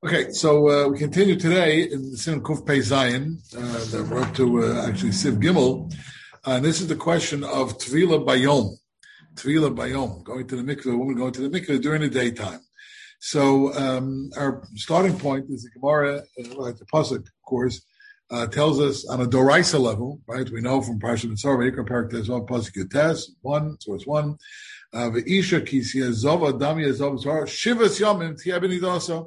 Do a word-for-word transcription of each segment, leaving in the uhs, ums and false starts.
Okay, so uh, we continue today in the Sin Kuf Pei Zion. Uh, that we're up to uh, actually Siv Gimel. Uh, and this is the question of Tvila Bayom. Tvila Bayom, going to the mikveh, a woman going to the mikveh during the daytime. So um, our starting point is the Gemara, uh, like the Pasuk, of course, uh, tells us on a Doraisa level, right? We know from Parshat Mitzvah, Yikra Parak Tezvav, Pasuk Yotes, one, source one. Ve'isha kisya zova dami zova zara shivas yamim tia benidasa.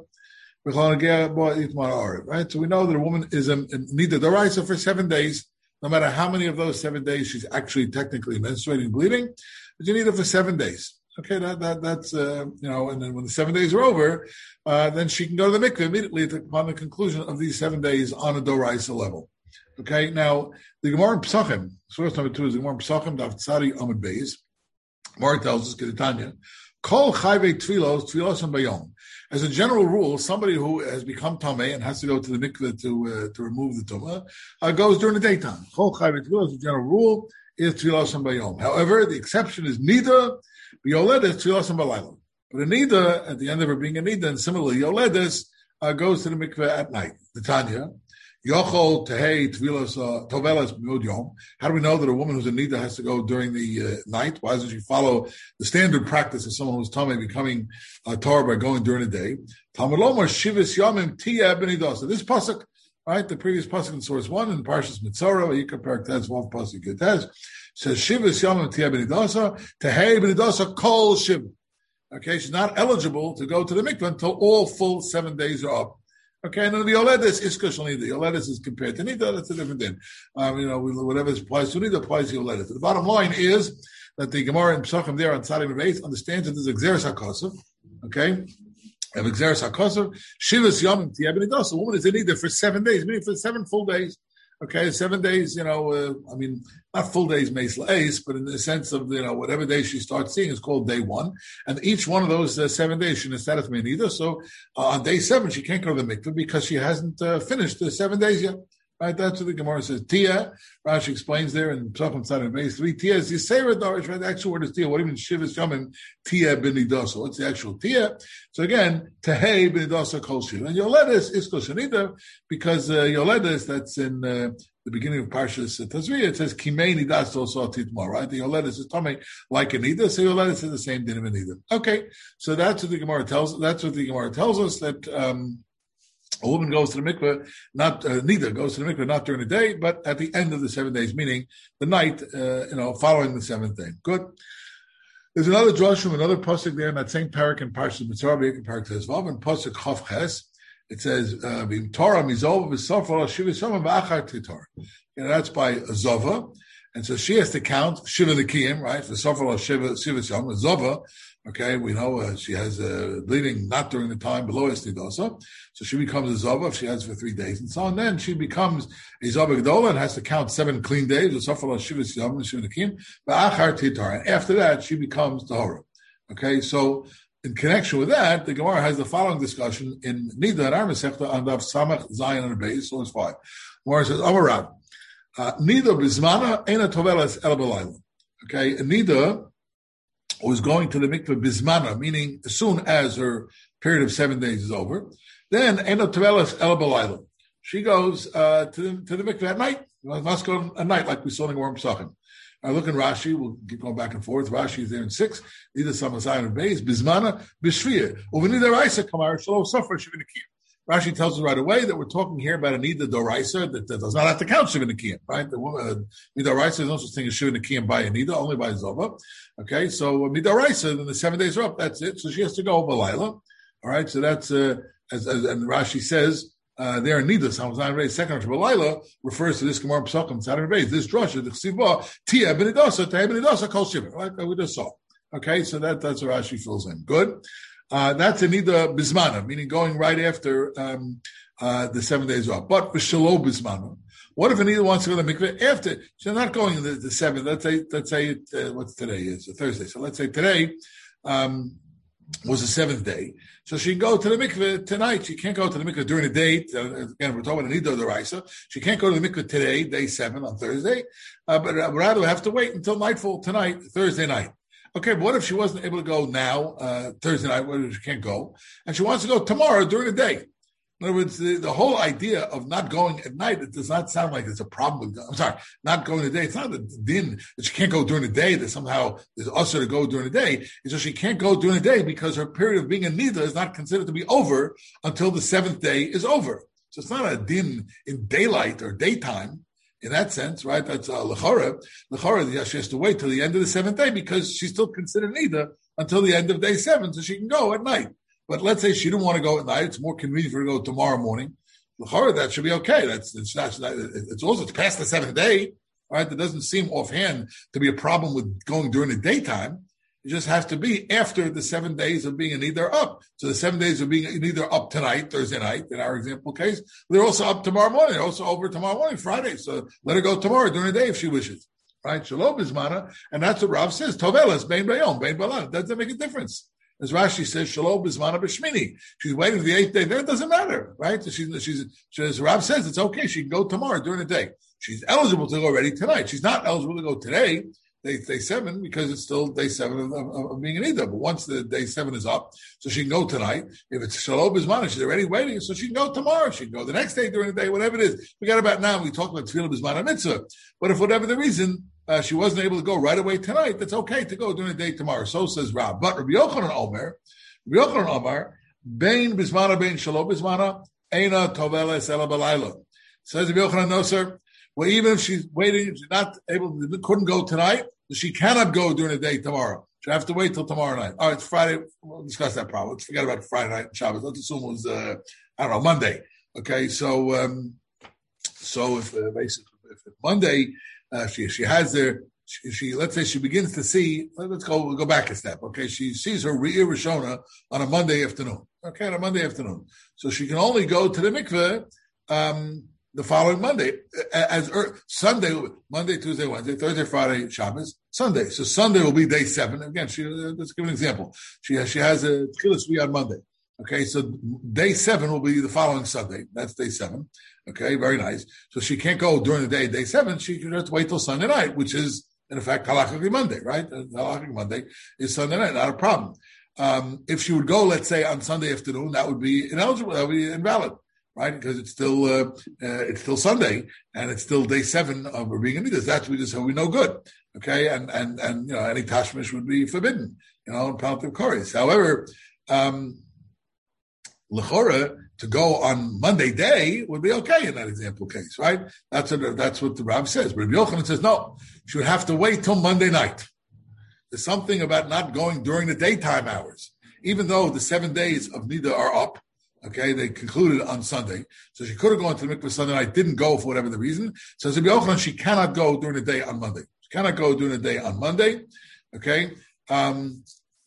Right, so we know that a woman is a, a nida d'oraisa for seven days, no matter how many of those seven days she's actually technically menstruating, bleeding, but you need her for seven days. Okay, that that that's uh, you know, and then when the seven days are over, uh, then she can go to the mikveh immediately upon the conclusion of these seven days on a d'oraisa level. Okay, now the Gemara in Pesachim, source number two is the Gemara in Pesachim, Daf Tzadi Amud Beis. Gemara tells us, Kedetanya, Kol chayvei tfilos tfilos and bayom. As a general rule, somebody who has become tamei and has to go to the mikveh to uh, to remove the tumah uh, goes during the daytime. Chol chayvei tefillah, as a general rule, is tefillah and bayom. However, the exception is nida, yoledes tefillah and balayla. But a nida, at the end of her being a nida, and similarly, yoledes uh, goes to the mikveh at night. The Tanya, yochol tehei tefillah tovelas b'yod yom. How do we know that a woman who's a nida has to go during the uh, night? Why doesn't she follow the standard practice of someone who's tamei becoming uh, Torah by going during the day? Talmud Lomar shivas yamim tia benidasa. This pasuk, right? The previous pasuk in source one in Parshas Mitzorah, Yikra Parak Tezvav pasuk Yotes, says shivas yamim tia benidasa tehei benidasa kol shiv. Okay, she's not eligible to go to the mikveh until all full seven days are up. Okay, and then the Yoledes is Kushal Nida. Yoledes is compared to Nida, that's a different thing. Um, you know, whatever applies to Nida applies to Yoledes. The bottom line is that the Gemara in Pesachim there on Tzadi Beis understands that there's Exeris HaKosav, okay? And Exeris HaKosav, Shivas Yomim Tia B'nidas. A woman is in Nida for seven days, meaning for seven full days. Okay, seven days, you know, uh, I mean, not full days, Meisla Ace, but in the sense of, you know, whatever day she starts seeing is called day one. And each one of those uh, seven days, she is not either. So uh, on day seven, she can't go to the mikveh because she hasn't uh, finished the seven days yet. Right, that's what the Gemara says. Tia, Rashi explains there in Pesachim Tzadi Beis three. Tia is Yisera Darish, right? The actual word is Tia. What do you mean Shivas Yomim Tia B'nidaso? What's the actual Tia? So again, Tehei B'nidaso Kol Shiv. And Yoledes is Kol Shanida because uh, Yoledes, that's in uh, the beginning of Parshas Tazriya, it says Kimei Nidas also Titmar, right? The Yoledes is Tomei like a Nida, so Yoledes is the same din of a Nida. Okay, so that's what the Gemara tells. That's what the Gemara tells us that. Um, A woman goes to the mikveh, not uh, neither goes to the mikveh, not during the day, but at the end of the seven days, meaning the night, uh, you know, following the seventh day. Good. There's another drush from another pasuk there in that same parak in Parshas Mitzvah, parak Tezvav, and pasuk Chav Ches. It says, "V'im Torah mizova v'sofar shivas yomim v'achar titor." You know, that's by Zova, and so she has to count shiva nekiyim, right? V'sofar shivas yomim Zova. Okay, we know uh, she has uh, bleeding not during the time below Estidosa, so she becomes a Zova if she has for three days and so on. Then she becomes a Zova Gdola and has to count seven clean days. And after that, she becomes Tahora. Okay, so in connection with that, the Gemara has the following discussion in Nida and Ar Masechta on Daf Samach Zion and Beis, source five. Gemara says, Amarab, Nida Bizmana Ena Tovelas El Belayla. Okay, Nida was going to the mikveh bismana, meaning as soon as her period of seven days is over, then eno tevelas el balayla. She goes uh, to the to the mikveh at night. You must go at night, like we saw in the Gemara Pesachim. I look in Rashi. We'll keep going back and forth. Rashi is there in six. Either some Zion Beis bismana b'shriya. Uvenida raisa kamar shalom suffer shivinikim. Rashi tells us right away that we're talking here about a nida doraisa that, that does not have to count shivinakiyim, right? The woman, uh, midoraisa is no such thing as shivinakiyim by a nida, only by zova. Okay, so uh, midoraisa, then the seven days are up, that's it. So she has to go balayla. All right, so that's, uh, as, as and Rashi says, uh, there in nida, Psalms nine, Reis, second to balayla, refers to this Gemara Pesachim, Saturday Reis, this drasha, the chsiva, tia benidasa, tia benidasa, kol shiva, right? That we just saw. Okay, so that, that's what Rashi fills in. Good. Uh, that's a nida bismana, meaning going right after um, uh, the seven days are up. But for shalom bismana, what if a nida wants to go to the mikveh after? She's not going the, the seven. Let's say, let's say, uh, what's today? It's a Thursday. So let's say today um, was the seventh day. So she can go to the mikveh tonight. She can't go to the mikveh during the day. Uh, again, we're talking about a nida d'oraisa. She can't go to the mikveh today, day seven on Thursday, uh, but uh, rather have to wait until nightfall tonight, Thursday night. Okay, but what if she wasn't able to go now, uh, Thursday night, where she can't go, and she wants to go tomorrow during the day? In other words, the, the whole idea of not going at night, it does not sound like it's a problem. I'm sorry, not going today. It's not a din that she can't go during the day, that somehow there's usher to go during the day. It's just she can't go during the day because her period of being a nida is not considered to be over until the seventh day is over. So it's not a din in daylight or daytime. In that sense, right? That's uh, l'chora. L'chora, she has to wait till the end of the seventh day because she's still considered nida until the end of day seven, so she can go at night. But let's say she didn't want to go at night; it's more convenient for her to go tomorrow morning. L'chora, that should be okay. That's it's not. It's also it's past the seventh day, right? That doesn't seem offhand to be a problem with going during the daytime. It just has to be after the seven days of being either up. So the seven days of being either up tonight, Thursday night, in our example case, they're also up tomorrow morning. They're also over tomorrow morning, Friday. So let her go tomorrow during the day if she wishes. Right? Shalom bismana. And that's what Rav says. Tovelas, bein bayom, bein balan. Doesn't make a difference. As Rashi says, Shalom bismana b'shmini. She's waiting for the eighth day. Then it doesn't matter. Right? So she's, she's, she, as Rav says, it's okay. She can go tomorrow during the day. She's eligible to go already tonight. She's not eligible to go today. Day, day seven, because it's still day seven of, of, of being an Eidah. But once the day seven is up, so she can go tonight. If it's Shalom Bismana, she's already waiting, so she can go tomorrow. She can go the next day during the day, whatever it is. Forget about now. We talked about Tefillah Bismana Mitzvah. But if whatever the reason, uh, she wasn't able to go right away tonight, that's okay to go during the day tomorrow. So says Rab. But Rabbi Yochanan Omer, Rabbi Yochanan Omer, Bein Bismana, Bein Shalom Bismana, Eina Toveles Ela Balayla. Says Rabbi Yochanan, no, sir. Well, even if she's waiting, if she's not able, couldn't go tonight, she cannot go during the day tomorrow. She'll have to wait till tomorrow night. All right, it's Friday. We'll discuss that problem. Let's forget about Friday night and Shabbos. Let's assume it was, uh, I don't know, Monday. Okay, so um, so if uh, basically if it's Monday, uh, she she has their she, she let's say she begins to see. Let's go we'll go back a step. Okay, she sees her Re'ir Rishona on a Monday afternoon. Okay, on a Monday afternoon, so she can only go to the mikveh. Um, The following Monday, as er, Sunday, Monday, Tuesday, Wednesday, Thursday, Friday, Shabbos, Sunday. So Sunday will be day seven. Again, she, uh, let's give an example. She has, she has a Tchilas Shvi on Monday. Okay, so day seven will be the following Sunday. That's day seven. Okay, very nice. So she can't go during the day, day seven. She can just wait till Sunday night, which is, in effect, Halachically Monday, right? Halachically Monday is Sunday night, not a problem. Um, if she would go, let's say, on Sunday afternoon, that would be ineligible, that would be invalid. Right, because it's still uh, uh, it's still Sunday and it's still day seven of her being in Nidus. That's we just so we know good. Okay, and and and you know any tashmish would be forbidden. You know, in penalty of koris. However, um, l'chora to go on Monday day would be okay in that example case, right? That's what that's what the Rav says. But Rabbi Yochanan says no, she would have to wait till Monday night. There's something about not going during the daytime hours, even though the seven days of Nida are up. Okay, they concluded on Sunday. So she could have gone to the mikveh Sunday night, didn't go for whatever the reason. So Rabbi Yochanan, she cannot go during the day on Monday. She cannot go during the day on Monday. Okay. Um,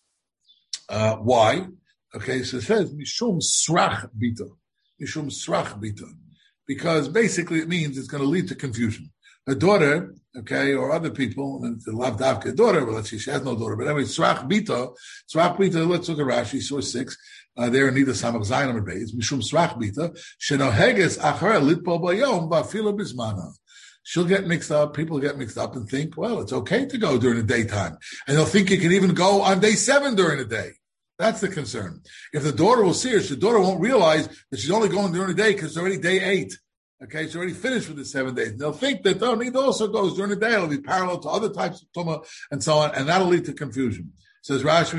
uh, why? Okay, so it says, Mishum Srach Bita. Mishum Srach Bita. Because basically it means it's going to lead to confusion. Her daughter, okay, or other people, and it's a Lavdavka daughter, but let's see, she has no daughter. But anyway, Srach Bita, Srach Bita, let's look at Rashi, source six. Uh, there in Nida Samach Zayin Amud Beis, Mishum Srach Bita, Shenoheges Achar Litpo Bayom Ba'afila Bismana. She'll get mixed up, people get mixed up and think, well, it's okay to go during the daytime. And they'll think you can even go on day seven during the day. That's the concern. If the daughter will see her, the daughter won't realize that she's only going during the day because it's already day eight. Okay, she's already finished with the seven days. And they'll think that, oh, Nida also goes during the day. It'll be parallel to other types of Tumah and so on, and that'll lead to confusion. Says Rashi,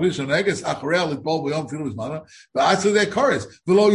but actually their chorus. She won't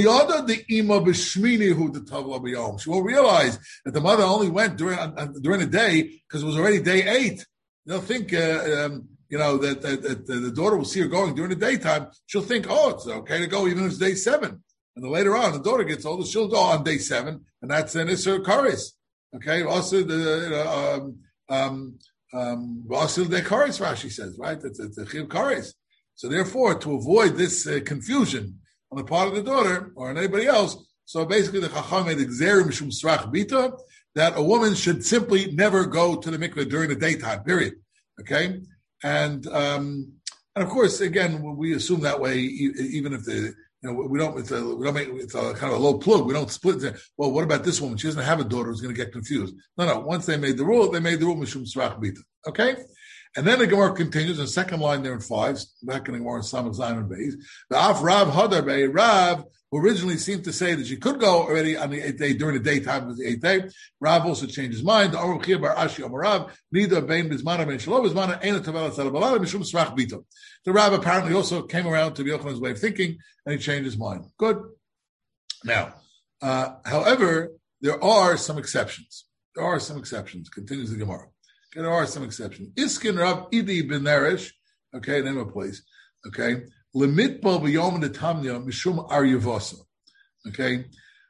realize that the mother only went during uh, during the day because it was already day eight. They'll think, uh, um, you know, that, that, that the daughter will see her going during the daytime. She'll think, oh, it's okay to go even if it's day seven. And then later on, the daughter gets older, she'll go on day seven, and that's an Isser Karis. Okay, also the you know, um, um, Um, Karis, Rashi says, right? It's a Chiv Karis. So therefore, to avoid this uh, confusion on the part of the daughter or on anybody else, so basically the Chacham made Gzerim Mishum Srach Bita, that a woman should simply never go to the mikveh during the daytime, period. Okay? And, um, and of course, again, we assume that way, even if the, you know, we don't, it's a, we don't make, it's a kind of a low plug. We don't split it. Well, what about this woman? She doesn't have a daughter who's going to get confused. No, no. Once they made the rule, they made the rule, Mishum Srach Bita. Okay? And then the Gemara continues, the second line there in five, back in the Gemara, Samach Zayin and Beis. The Af Rav Hadar Bei, Rav, who originally seemed to say that she could go already on the eighth day, during the daytime of the eighth day. Rav also changed his mind. The Aruch Chia Bar Ashi Amar Rav, neither Bein Bizmana Bein Shalom Bizmana, Eina Tavel Atzal Balala, Mishum Srach Bito. The Rav apparently also came around to Yochanan's way of thinking, and he changed his mind. Good. Now, uh, however, there are some exceptions. There are some exceptions, continues the Gemara. Okay, there are some exceptions. Iskin Rav Idi Ben Neresh, okay, name of a place, okay, Limitbo B'yom Netamnya Mishum Aryavasa, okay.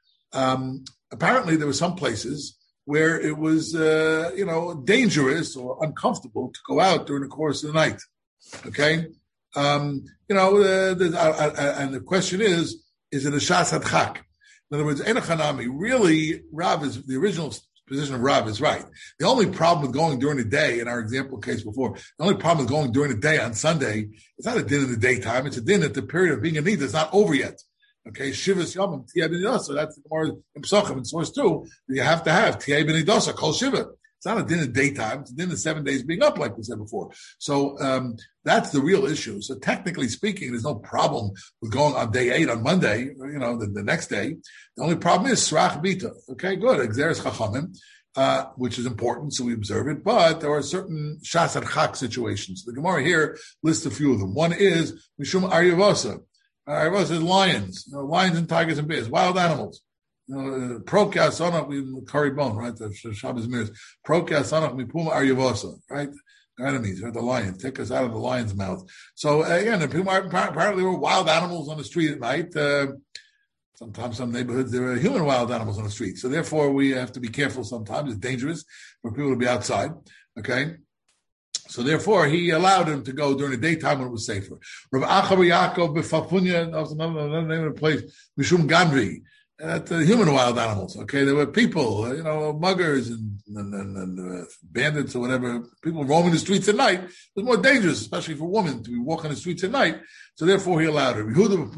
Um, apparently, there were some places where it was, uh, you know, dangerous or uncomfortable to go out during the course of the night, okay. Um, you know, uh, the, uh, uh, and the question is, is it a Shas Hadchak? In other words, Enochanami, really, Rav is, the original position of Rav is right. The only problem with going during the day, in our example case before, the only problem with going during the day on Sunday, it's not a din in the daytime, it's a din at the period of being a need that's not over yet. Okay, Shivas Yomim, Tiyah B'nidasa, that's the Gemara in Pesachim, in source two, you have to have Tiyah B'nidasa, Kol Shiva. It's not a din in the daytime, it's a din in the seven days being up, like we said before. So um, that's the real issue. So technically speaking, there's no problem with going on day eight on Monday, you know, the, the next day. The only problem is Srach Bita. Okay, good. Exeris Chachamim, uh, which is important, so we observe it. But there are certain Shas Hadchak situations. The Gemara here lists a few of them. One is Mishum Aryavasa. Aryavasa is lions, you know, lions and tigers and bears, wild animals. Prokya Sanach, we curry bone, right? The Shabbos mirrors. Prokya Sanach, Mipuma Aryavasa, right? Enemies, right? The lion, take us out of the lion's mouth. So uh, again, apparently there were wild animals on the street at night. Uh, sometimes some neighborhoods there are human wild animals on the street. So therefore, we have to be careful. Sometimes it's dangerous for people to be outside. Okay. So therefore, he allowed him to go during the daytime when it was safer. Rav Achav Yaakov Befafunya, that was another, another name of the place, Mishum Ganvi. At the human wild animals, okay? There were people, you know, muggers and, and, and, and uh, bandits or whatever, people roaming the streets at night. It was more dangerous, especially for women, to be walking the streets at night. So therefore, he allowed her.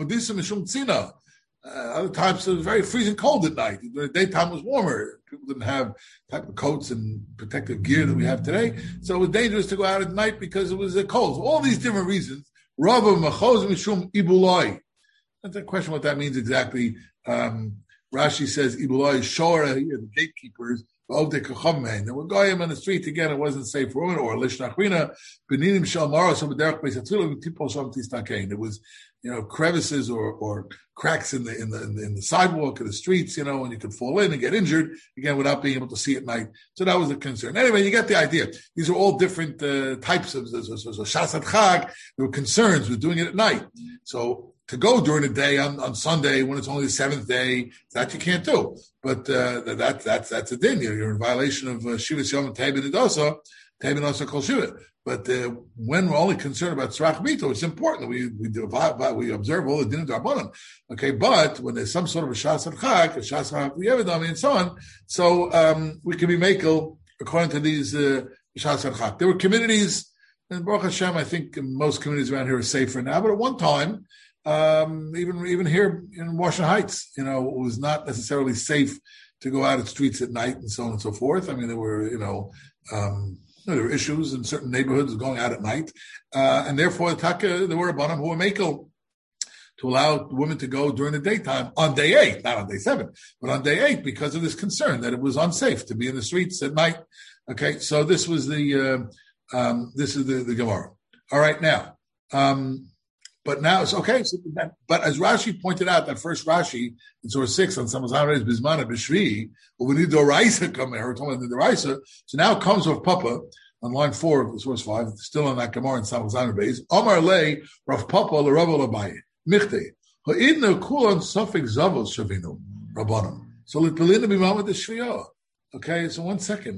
Uh, other times, it was very freezing cold at night. The daytime was warmer. People didn't have type of coats and protective gear that we have today. So it was dangerous to go out at night because it was uh, cold. So all these different reasons. Rabba Machoz Mishum Ibulai. That's a question what that means exactly. Um, Rashi says, Ibulai Shora, the gatekeepers, there were goyim on the street again, it wasn't safe for women, or Lishnachrina, Beninim Shalmaro, some Derek Beisatulu, Tipol Sham Tistakain. There was, you know, crevices or, or cracks in the, in the, in the, in the sidewalk of the streets, you know, and you could fall in and get injured, again, without being able to see at night. So that was a concern. Anyway, you get the idea. These are all different uh, types of, so, so, so Shas Hadchak, there were concerns with doing it at night. So, to go during the day on, on Sunday when it's only the seventh day, that you can't do. But uh, that that's that's a din. You're, you're in violation of uh, Shivas Yom and Tebin Idasa, Tebin Idasa Kol Shiva. But uh, when we're only concerned about Srach Bito, it's important that we we do, we observe all the din of Darbanan. Okay, but when there's some sort of a Shas Hadchak, a Shas Hadchak, and so on, so um, we can be makel according to these uh, Shas Hadchak. There were communities, and Baruch Hashem, I think most communities around here are safer now. But at one time, Um, even even here in Washington Heights, you know, it was not necessarily safe to go out at streets at night and so on and so forth. I mean, there were, you know, um, there were issues in certain neighborhoods going out at night, uh, and therefore, taka, there were a bunch who were makel to allow women to go during the daytime on day eight, not on day seven, but on day eight because of this concern that it was unsafe to be in the streets at night. Okay, so this was the uh, um, this is the, the Gemara. All right, now. Um, But now it's okay. So that, but as Rashi pointed out, that first Rashi in source six on Samazanres Bismana Bishri, well, we need the Raisa come there. We're talking about the Raisa. So now it comes with Papa on line four of source five, still on that Gemara in Samazanres. Omar Lei Rav Papa LeRav Labai Michte Ha'idna Kulan Sufik Zavos Shavinu Rabbanim. So Litbalina Bimama the Shriya. Okay, so one second.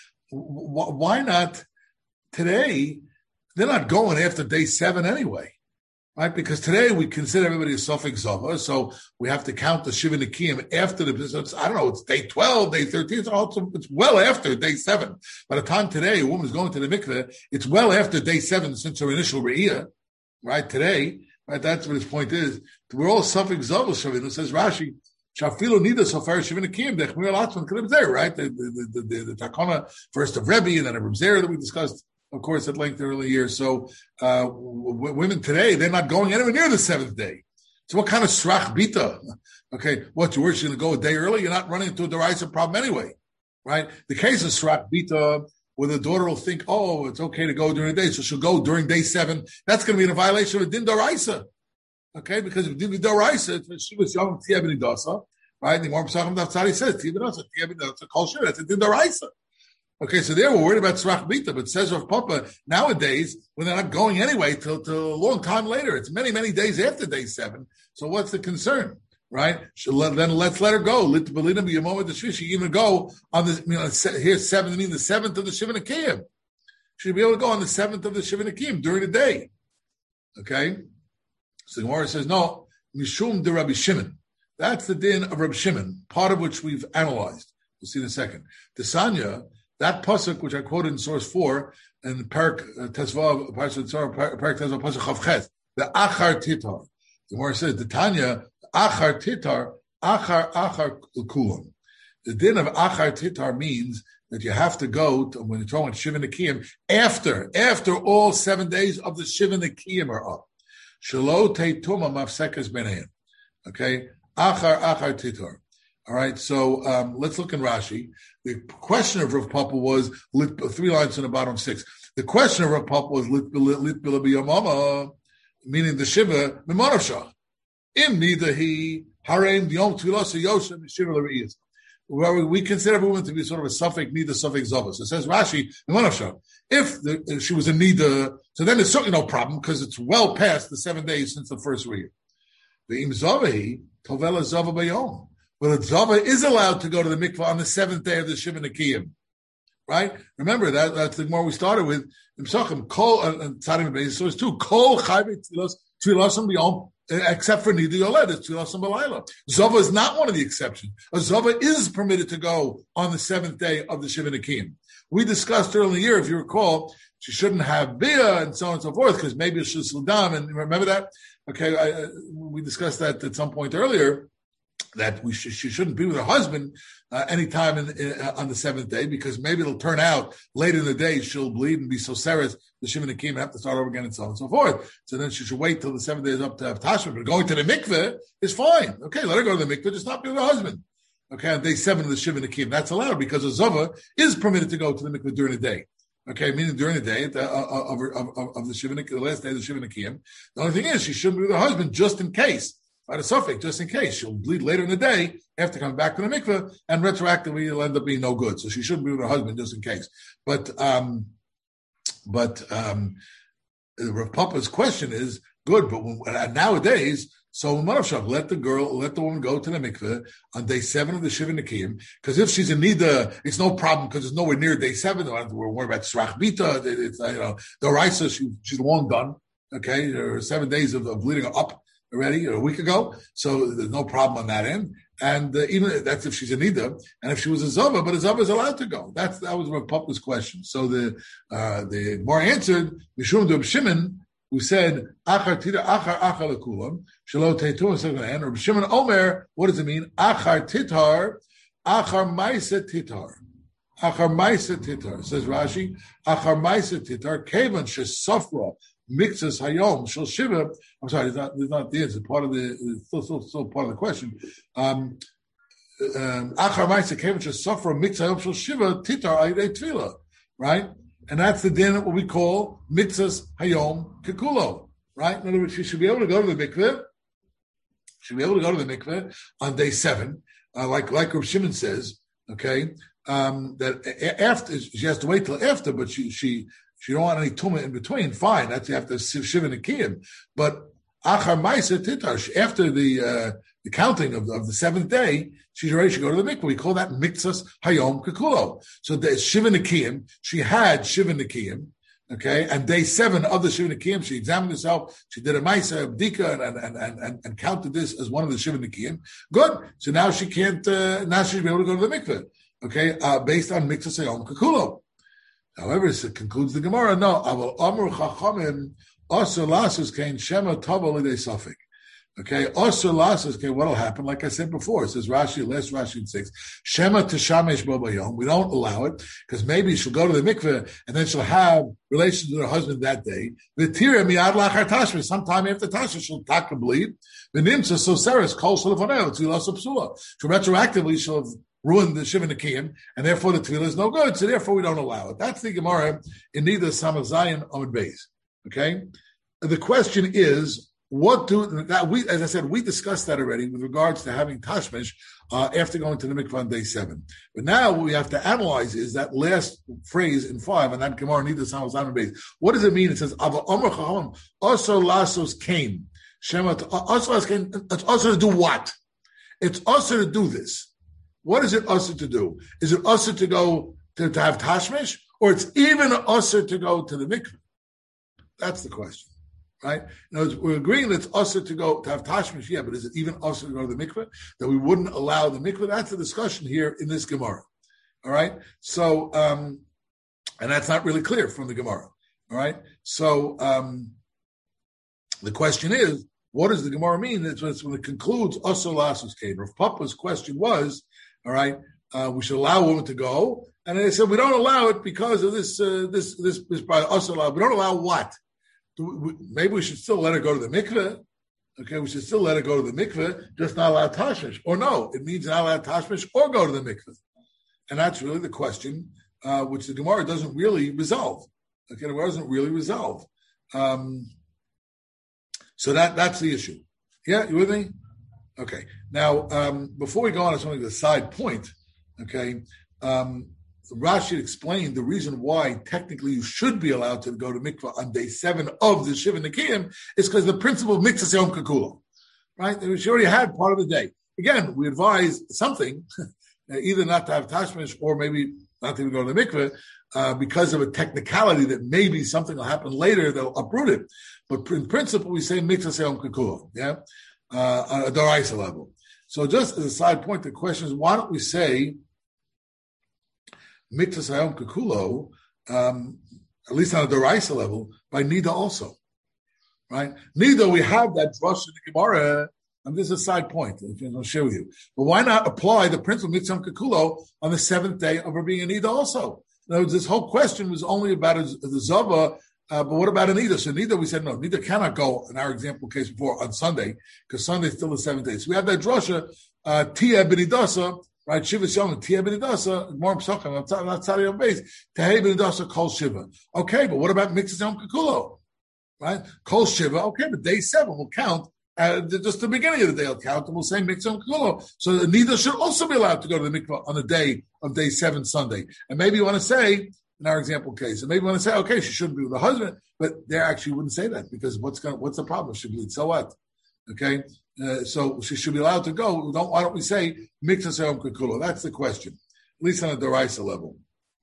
Why not today? They're not going after day seven anyway. Right, because today we consider everybody a Sufik Zava, so we have to count the Shiva Nikiyim after the, I don't know, it's day twelve, day thirteen, it's, also, it's well after day seven. By the time today a woman is going to the mikveh, it's well after day seven since her initial Re'iyah, right, today, right, that's what his point is. We're all Sufik Zava, Shavinu, says Rashi, Shafilo Nida Sofar Shiva Nikiyim, Dechmir Latzman Kalim Zer, right, the, the, the, the, the Takana, first of Rebbe, and then of Reb Zer that we discussed of course, at length earlier. So uh, w- women today, they're not going anywhere near the seventh day. So what kind of srach bita? Okay, what, you're going to go a day early? You're not running into a derisa problem anyway, right? The case of srach bita, where the daughter will think, oh, it's okay to go during the day, so she'll go during day seven. That's going to be in a violation of din daraisa, okay? Because if din daraisa, she was young, tia ben idasa, right? The Gemara Pesachim Daf Tzadi says, tia ben idasa, tia ben idasa, kol shir, that's a din daraisa. Okay, so there we're worried about srach bita, but says Rav Papa, nowadays, when they're not going anyway till, till a long time later, it's many, many days after day seven. So what's the concern, right? Let, then let's let her go. Let Belina be a moment she even go on the, you know, here's seven, I mean the seventh of the Shiva Nekiyim. She'll be able to go on the seventh of the Shiva Nekiyim during the day. Okay? So the Gemara says, no, Mishum de Rabbi Shimon. That's the din of Rabbi Shimon, part of which we've analyzed. We'll see in a second. The Sanya, that pasuk which I quoted in source four, and Parak Tesvav, Parak Tesvav pasuk Chavches, the Achar Titar. The Gemara says the Tanya Achar Titar Achar Achar Kulam. The din of Achar Titar means that you have to go to, when you're talking about Shiva Nekiyim, after after all seven days of the Shiva Nekiyim are up. Shelo Teituma Mafsekas Benein. Okay, Achar Achar Titar. All right, so um, let's look in Rashi. The question of Rav Papa was lit, three lines in the bottom six. The question of Rav Papa was lit lit b'yamama, meaning the Shiva Mimonavshach. Im neither he harem yom tvilas yosem shiva l'reiyas. Where we consider a woman to be sort of a suffix neither suffix zavos. It says Rashi Mimonavshach. If, the, if she was a neither, so then there's certainly no problem because it's well past the seven days since the first rear. The im zavahi tovela zava bayom. But a Zava is allowed to go to the mikvah on the seventh day of the Shiva Nekiyim, right? Remember, that that's the more we started with. Imsachim, Kol, and Tzadim Beis, so it's two. Kol Chayvei Tzilas, Tzilasam B'yom, except for Nida Yoled, it's Tzilasam B'layla. Zava is not one of the exceptions. A Zava is permitted to go on the seventh day of the Shiva Nekiyim. We discussed earlier in the year, if you recall, she shouldn't have Bia and so on and so forth, because maybe it's Sudam, and remember that? Okay, I, uh, we discussed that at some point earlier. That we sh- she shouldn't be with her husband uh, anytime in, in, uh, on the seventh day, because maybe it'll turn out later in the day she'll bleed and be so serious the Shiva Nekiyim and have to start over again and so on and so forth. So then she should wait till the seventh day is up to have Tashma. But going to the mikveh is fine. Okay, let her go to the mikveh, just not be with her husband. Okay, on day seven of the Shiva Nekiyim, that's allowed because a Zava is permitted to go to the mikveh during the day. Okay, meaning during the day the, uh, of, of, of the Shiva Nekiyim, the last day of the Shiva Nekiyim. The only thing is she shouldn't be with her husband just in case. By the suffix, just in case. She'll bleed later in the day after coming back to the mikveh, and retroactively it'll end up being no good. So she shouldn't be with her husband just in case. But um, but um, Rav Papa's question is good, but when, uh, nowadays, so let the girl, let the woman go to the mikveh on day seven of the Shiva Nekiyim, because if she's in Nida, it's no problem because it's nowhere near day seven. We're worried about Srach Bita. It's, you know, the Raisa, she, she's long done. Okay, there are seven days of, of bleeding up already a week ago, so there's no problem on that end. And uh, even that's if she's a nida, and if she was a zava, but a zava is allowed to go. That's that was Rav Papa's question. So the uh, the more answered Mishum de Shimon, who said achar tita achar achar lekulam shelo teitu and Rav Shimon Omer. What does it mean? Achar titar achar ma'isa titar achar ma'isa titar, says Rashi. Achar ma'isa titar kevan shesafra mixes hayom shel shiva. I'm sorry, it's not, it's not the answer. Part of the it's still, still, still part of the question. Um, Achar ma'isa kevan shesafra mix hayom shel shiva titar ayidei tefila, right? And that's the din what we call mitzvahs hayom kekulo, right? In other words, she should be able to go to the mikveh. She should be able to go to the mikveh on day seven, uh, like like Rav Shimon says. Okay, um, that after she has to wait till after, but she she. She don't want any tumah in between. Fine, that's you have to shiva nekiyim. But achar ma'isa titar, after the uh, the counting of, of the seventh day, she's already should go to the mikvah. We call that mitzvahs hayom kekulo. So the shiva nekiyim, she had shiva nekiyim. Okay, and day seven of the shiva nekiyim, she examined herself. She did a ma'isa bdika and and, and and and counted this as one of the shiva nekiyim. Good. So now she can't. Uh, now she'll be able to go to the mikvah. Okay, uh, based on mitzvahs hayom kekulo. However, it concludes the Gemara. No, aval amru chachamim also lasus kain shema tava l'dei safek. Okay, also lasses. Okay, what'll happen? Like I said before, it says Rashi, last Rashi in six. Shema teshamesh bo bayom. We don't allow it because maybe she'll go to the mikveh and then she'll have relations with her husband that day. V'tira miyad lachar tashmish. Sometime after tashmish, she'll taka bleed. V'nimtza so seres kol shalafoneo tzilas psula. So retroactively, she'll have ruined the shiva nekiyim, and therefore the tefillah is no good. So therefore, we don't allow it. That's the Gemara in neither Samach Zayin Amud Beis. Okay, the question is. What do that we as I said we discussed that already with regards to having tashmish uh, after going to the mikvah on day seven. But now what we have to analyze is that last phrase in five and that Gemara neither Samach Zayin base. What does it mean? It says Ava Omer Chacham also lasos came Shema also came. It's also to do what? It's also to do this. What is it also to do? Is it also to go to, to have tashmish, or it's even also to go to the mikvah? That's the question. Right? In other words, we're agreeing that it's also to go to have tashmish, yeah, but is it even also to go to the mikveh? That we wouldn't allow the mikveh? That's the discussion here in this Gemara. All right? So, um, and that's not really clear from the Gemara. All right? So, um, the question is, what does the Gemara mean? It's when it concludes, also lasus kain. Rav Papa's question was, all right, uh, we should allow a woman to go. And they said, we don't allow it because of this, uh, this, this, this, by also allow. We don't allow what? Maybe we should still let her go to the mikveh. Okay, we should still let her go to the mikveh, just not allow tashmish. Or no, it means not allow tashmish or go to the mikveh. And that's really the question, uh, which the Gemara doesn't really resolve. Okay, the Gemara doesn't really resolve. Um, so that that's the issue. Yeah, you with me? Okay. Now, um, before we go on to something, the side point, okay, um, Rashi explained the reason why technically you should be allowed to go to mikvah on day seven of the Shiva Nekiyim is because the principle of mikvah yom kakula, right? She already had part of the day. Again, we advise something, either not to have tashmish or maybe not to even go to the mikvah uh, because of a technicality that maybe something will happen later that'll uproot it. But in principle, we say mikvah yom kakula, yeah, uh, on a daraisa level. So just as a side point, the question is, why don't we say Mikvah Hayom Kekulo, um, at least on a Deraisa level, by Nida also, right? Nida, we have that drush in the Gemara, and this is a side point that I'll share with you. But why not apply the principle of Mikvah Kekulo on the seventh day of her being a Nida also? In other words, this whole question was only about a, the Zava, uh, but what about a Nida? So Nida, we said no, Nida cannot go, in our example case before, on Sunday, because Sunday is still the seventh day. So we have that drasha, uh, Tia Benidasa, right, Shiva Yom, Tia Benidasa, more Psachim, outside of your base, Tehei Benidasa, Kol Shiva. Okay, but what about Mikvah Yom Kekulo? Right? Kol Shiva, okay, but day seven will count, uh, just the beginning of the day will count, and we'll say Mikvah Yom Kekulo. So Nida should also be allowed to go to the mikvah on the day of day seven, Sunday. And maybe you want to say, in our example case, and maybe you want to say, okay, she shouldn't be with the husband, but they actually wouldn't say that, because what's going what's the problem? She bleeds, so what? Okay? Uh, so she should be allowed to go. Don't, why don't we say Mikvah Yom Kekulo? That's the question, at least on a Deraisa level.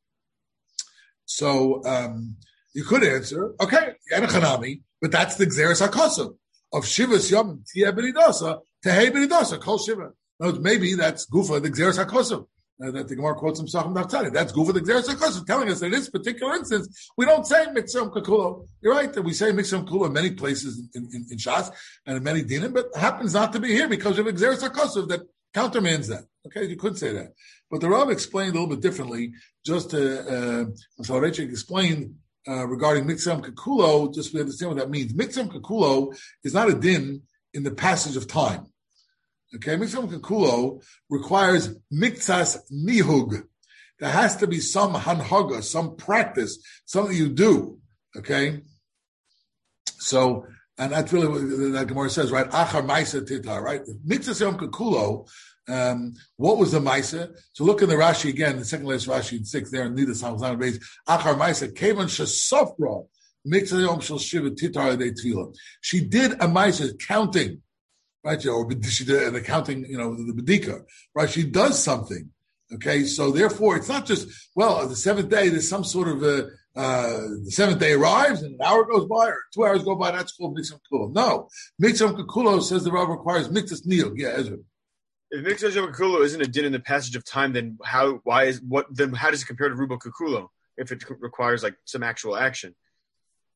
So um, you could answer, okay, Yanachanami, but that's the Gzeres HaKosav of Shivas Yom Tia Benidasa, Tehei Benidasa, Kol Shiva. Maybe that's Gufa, the Gzeres HaKosav. Uh, that the Gemara quotes himself from Naftali. That's Gufa the Gzeres HaKosav, telling us that in this particular instance, we don't say Mikvah Yom Kekulo. You're right that we say Mikvah Yom Kekulo in many places in, in, in Shas and in many dinim, but happens not to be here because of Gzeres HaKosav that countermands that. Okay, you could say that. But the Rav explained a little bit differently, just to, uh, so Rechik explained uh, regarding Mikvah Yom Kekulo, just so we understand what that means. Mikvah Yom Kekulo is not a din in the passage of time. Okay, Mikvah Yom Kekulo requires miktsas nihug. There has to be some hanhaga, some practice, something you do. Okay, so and that's really what that Gemara says, right? Achar ma'isa titar, right? Miktsas Yom Kekulo. Um, what was the ma'isa? So look in the Rashi again, the second last Rashi in six there in Nida Samazan base. Achar ma'isa kevan shesofra miktsas Yom shel shiva titar de tefillah. She did a ma'isa counting. Right, or she did an accounting, you know, the bedika, right? She does something, okay? So therefore, it's not just, well, the seventh day, there's some sort of a, uh, the seventh day arrives and an hour goes by or two hours go by, that's called Mikvah Kekulo. No, Mikvah Kekulo says the Rav requires Mikvah Niyog. Yeah, Ezra. If Mikvah Kekulo isn't a din in the passage of time, then how, why is, what, then how does it compare to Rubo Kekulo if it requires like some actual action?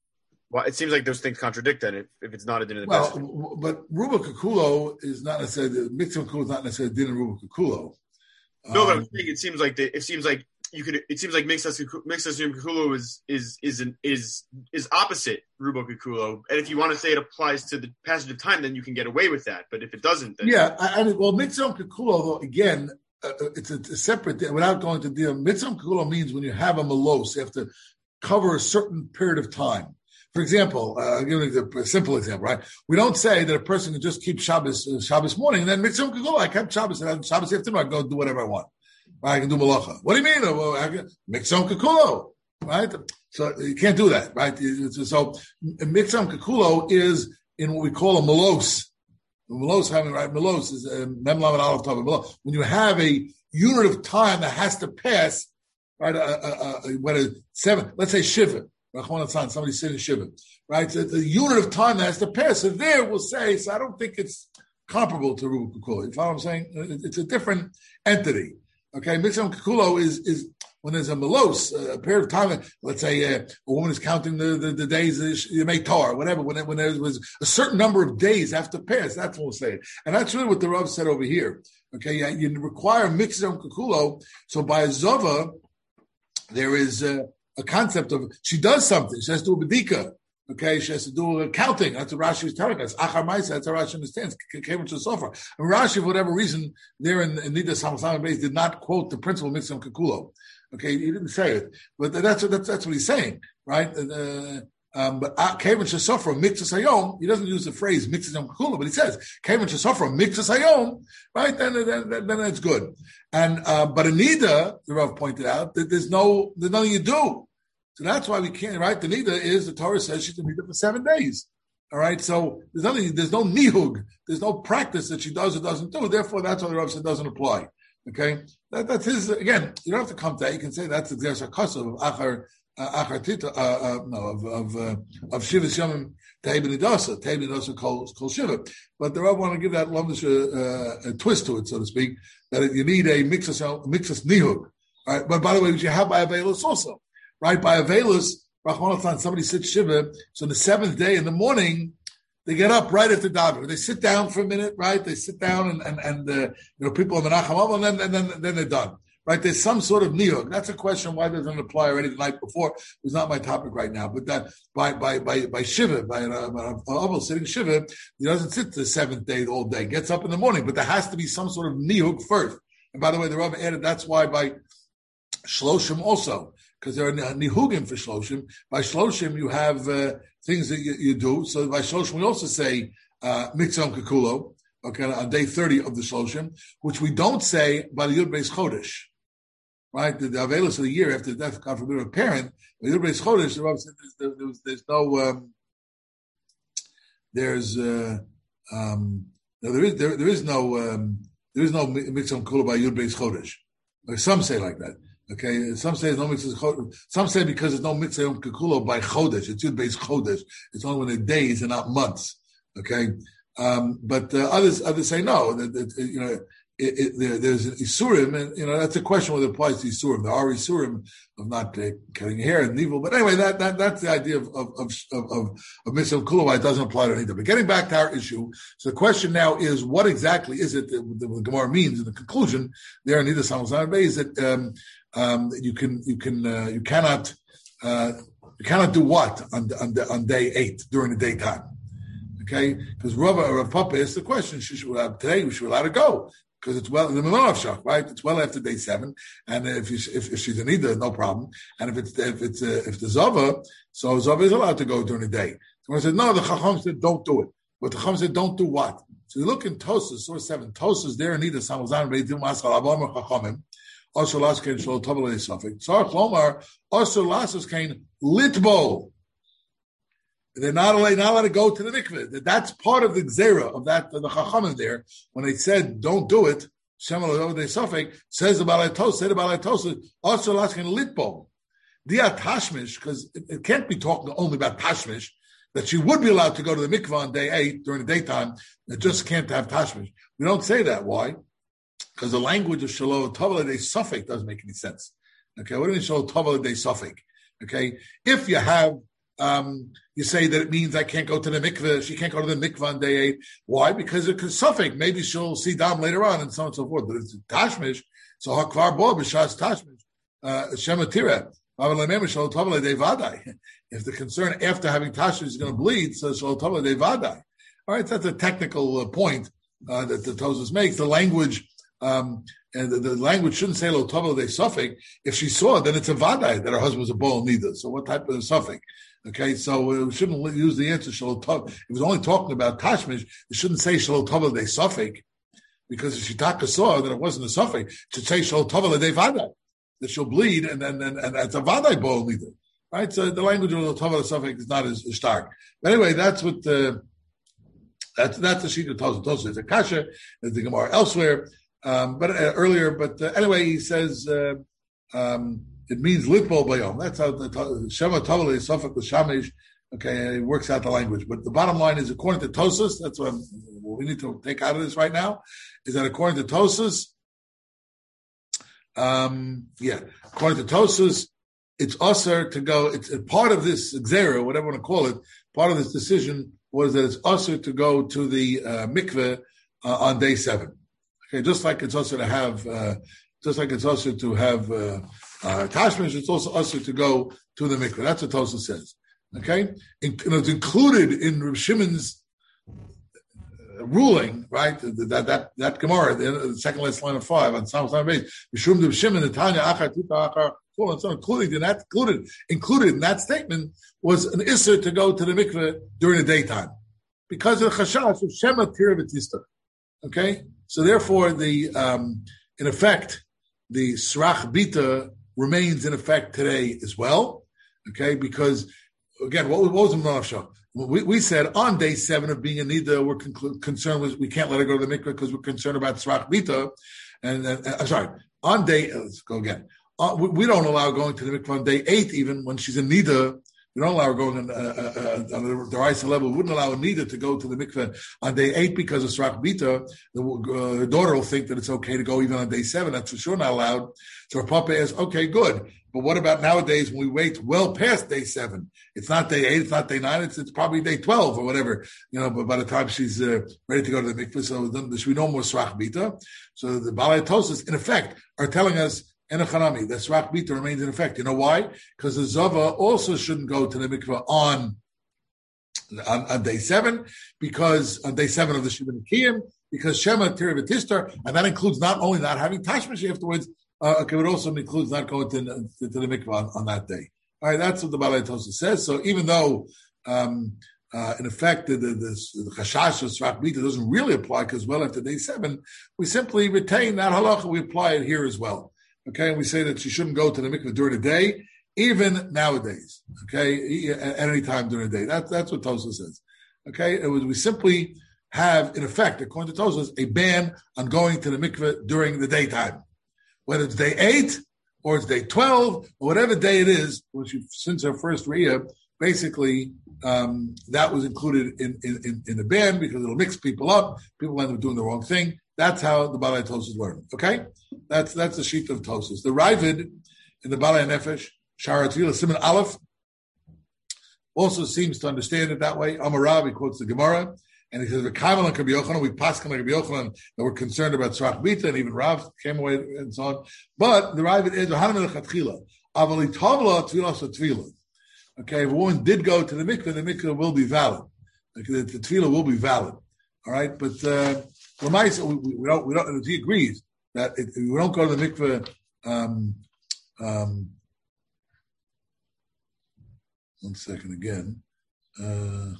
Well, it seems like those things contradict then if, if it's not a din in the well, passage. w- but Ruba Kakulo is not necessarily, Mixum Kakulo is not necessarily din in Ruba Kakulo. No, but I'm Um, saying it seems like the, it seems like you could. It seems like Mixas Mixas Yom Kikulo is is is an, is is opposite Rubo Kikulo, and if you want to say it applies to the passage of time, then you can get away with that. But if it doesn't, then yeah, I, I mean, well, Mixum Kakulo, though, again, uh, it's a, a separate thing. Without going to deal, Mixum Kakulo means when you have a malos, you have to cover a certain period of time. For example, uh, I'll give you a simple example, right? We don't say that a person can just keep Shabbos uh, Shabbos morning and then Mixum Kakulo. I kept Shabbos and Shabbos afternoon. I go do whatever I want. I can do malacha. What do you mean? Well, I can mixam kakulo, right? So you can't do that, right? So mixam kakulo is in what we call a melos. Melos having right. Melos is mem lamed aleph tav. When you have a unit of time that has to pass, right? Uh, uh, uh, what is seven? Let's say shiva. Somebody said in shiva, right? So the unit of time that has to pass. So there we'll say. So I don't think it's comparable to Ruba Kakulo. You follow what I'm saying? It's a different entity. Okay, Mixam Kakulo is is when there's a melos, a period of time. Let's say uh, a woman is counting the, the, the days you make tar, whatever. When it, when there was a certain number of days have to pass, that's what we'll say. And that's really what the Rav said over here. Okay, you, you require Mixam Kakulo. So by a zova, there is a, a concept of she does something. She has to do a bedika. Okay, she has to do accounting. That's what Rashi is telling us. Achar Maisa, that's how Rashi understands. Came to Sofer. And Rashi, for whatever reason, there in, in Nida Samsam base did not quote the principle Mixam Kakulo. Okay, he didn't say it, but that's that's that's what he's saying, right? Uh, um, but Kevin Shasofra Mixas Hayom, he doesn't use the phrase Mixas Kakulo, but he says Kevin Shasofra Mixas Hayom, right? Then then then, then it's good. And uh, but in Nida, the Rav pointed out that there's no there's nothing you do. So that's why we can't, right? The nida is, the Torah says she's going to nida for seven days. All right? So there's nothing, there's no nihug. There's no practice that she does or doesn't do. Therefore, that's why the Rav said doesn't apply. Okay? That, that's his, again, you don't have to come to that. You can say that's the Gzer Shakasav of Achar, uh, Achar Tita, uh, uh, no, of, of, uh, of Shivas Yomim Te'eb Nidasa, Te'eb Nidasa Kol Shiva. But the Rav want to give that lumdish, uh, a twist to it, so to speak, that you need a mixus, mixus nihug. All right? But by the way, which you have by Avelis also. Right, by Avelus, Rahman, somebody sits Shiva, so the seventh day in the morning, they get up right after davening. They sit down for a minute, right? They sit down and, and, and uh, you know, people in the Nacham, and then, and then, then they're done. Right? There's some sort of niyug. That's a question why doesn't it apply already the night before. It was not my topic right now. But that by by by by Shiva, by an uh, sitting Shiva, he doesn't sit the seventh day all day. Gets up in the morning, but there has to be some sort of niyug first. And by the way, the Rav added that's why by Shloshim also. Because there are nihugim for shloshim. By shloshim, you have uh, things that you, you do. So by shloshim, we also say uh, mitzam kakulo. Okay, on day thirty of the shloshim, which we don't say by the Yud Beis Chodesh, right? The, the Avelos of the year after the death, God forbid, of a parent. The Yud Beis Chodesh, the Rav said there's, there's, there's no, um, there's, uh, um, no, there is there, there is no um, there is no mitzam kakulo by Yud Beis Chodesh. Like some say like that. Okay, some say no mitzvah. Some say because there's no mitzvah yom kakulo by chodesh. It's Yud Beis Chodesh. It's only when they're days and not months. Okay, um, but uh, others others say no. That, that you know, it, it, there, there's isurim, and you know that's a question whether it applies to isurim. There are isurim of not uh, cutting hair and evil, but anyway, that, that that's the idea of of of of, of mitzvah kakulo. Why it doesn't apply to anything. But getting back to our issue, so the question now is, what exactly is it that the, the Gemara means in the conclusion there in Nida Samazan Bay is that. Um, Um, you can, you can, uh, you cannot, uh, you cannot do what on on, the, on day eight during the daytime, okay? Because Rav Rav Papa asked the question: she should, uh, today we should allow her to go because it's well in the middle of Shach, right? It's well after day seven, and if you, if, if she's an Ida, no problem. And if it's if it's uh, if the Zava, so Zava is allowed to go during the day. So I said no, the Chacham said don't do it, but the Chacham said don't do what? So you look in Tosas, source seven, Tosas there in Ida Samazan Beidim Asal Avam Chachamim. Also, last came shlo tovle suffix. Tzarich lomar also last came litbo. They're not allowed, not allowed to go to the mikveh. That's part of the gzera of that of the chachamim there. When they said don't do it, shemal tovle suffix says about Balai said about Balai also last came litbo. Dia tashmish because it, it can't be talking only about tashmish. That she would be allowed to go to the mikveh on day eight during the daytime. It just can't have tashmish. We don't say that. Why? Because the language of Shalom Tavale de Suffolk doesn't make any sense. Okay, what do you mean Shalom Tavale de Suffolk? Okay, if you have um, you say that it means I can't go to the mikveh. She can't go to the mikveh on day eight. Why? Because it's suffix. Maybe she'll see dam later on, and so on and so forth. But it's tashmish. So hakvar bo b'shas tashmish shema tireh. If the concern after having tashmish is going to bleed, so shal tavle devadai. All right, that's a technical uh, point uh, that the Tosfos makes. The language. Um, and the, the language shouldn't say lo tavle de suffix. If she saw, then it's a vadai that her husband was a bol neither. So what type of suffix? Okay, so we shouldn't use the answer shelo tavle. If it was only talking about tashmish, it shouldn't say shelo tavle de suffix, because if she taka saw that it wasn't a suffix, it should say shelo tavle de vadai, that she'll bleed, and then and, and, and it's a vadai bol neither. Right? So the language of lo tavle de suffix is not as, as stark. But anyway, that's what the that's that's the sheet of Tosfos. Tosfos is a kasha, there's the Gemara elsewhere. Um, but uh, earlier, but uh, anyway, he says uh, um, it means litbol bayom. That's how the Shema Tavale is suffix with shamish. Okay, it works out the language. But the bottom line is, according to Tosfos, that's what, I'm, what we need to take out of this right now, is that according to Tosfos, um, yeah, according to Tosfos, it's usher to go. It's a part of this xera, whatever you want to call it. Part of this decision was that it's usher to go to the uh, mikveh uh, on day seven. Okay, just like it's also to have, uh, just like it's also to have uh, uh, tashmish, it's also also to go to the mikveh. That's what Tosfos says. Okay, in, you know, it's included in Reb Shimon's uh, ruling, right? That that that Gemara, the, the second last line of five on Psalm seven base, Mishum Reb Shimon, the Tanya Achar Tuta Achar, and so including in that included included in that statement was an issur to go to the mikveh during the daytime because of the chashash of Shema Tireh V'Tistar. Okay. So therefore, the um, in effect, the Srach Bita remains in effect today as well. Okay, because again, what, what was the Menafsha? We, we said on day seven of being a nida, we're conclu- concerned with we can't let her go to the mikveh because we're concerned about Srach Bita. And uh, uh, sorry, on day uh, let's go again. Uh, we, we don't allow going to the mikveh on day eight, even when she's a nida. We don't allow her going on, uh, uh, on the Daraisa level. We wouldn't allow a nida to go to the mikveh on day eight because of Srach Bita. The uh, daughter will think that it's okay to go even on day seven. That's for sure not allowed. So her papa asks, okay, good. But what about nowadays when we wait well past day seven? It's not day eight, it's not day nine, it's it's probably day twelve or whatever. You know, but by the time she's uh, ready to go to the mikveh, so then there should be no more Srach Bita. So the Balei Tosfos, in effect, are telling us, and a chanami, the Srach Bita remains in effect. You know why? Because the Zava also shouldn't go to the mikveh on, on, on day seven, because on day seven of the Shivin Kiyim, because Shema Tireh V'Tistar, and that includes not only not having tashmish afterwards, uh, okay, it also includes not going to, to, to the mikveh on, on that day. All right, that's what the Balei Tosfos says. So even though, um, uh, in effect, the, the, the, the Chashash of Srach Bita doesn't really apply because well after day seven, we simply retain that halacha, we apply it here as well. Okay, and we say that she shouldn't go to the mikveh during the day, even nowadays. Okay, at any time during the day. That's that's what Tosfos says. Okay, it was, we simply have, in effect, according to Tosfos, a ban on going to the mikveh during the daytime, whether it's day eight or it's day twelve or whatever day it is. Which since her first riyah, basically um, that was included in, in in the ban because it'll mix people up. People end up doing the wrong thing. That's how the Balei Tosfos learn. Okay, that's that's the sheet of Tosfos. The Ravid in the Balei Nefesh Shara Tefillah Siman Aleph also seems to understand it that way. Amarav, he quotes the Gemara, and he says, "V'kaimel and Rabbi Yochanan, we paskin like Rabbi Yochanan that we're concerned about Srach Bita, and even Rav came away and so on." But the Ravid is V'hanan Lechatchila Avali Tavla Tefillah So Tefillah. Okay, if a woman did go to the mikveh, the mikveh will be valid. Okay, the, the tefillah will be valid. All right, but uh, we, we, we don't. We don't. He agrees that if we don't go to the mikveh. Um, um, one second again. Uh,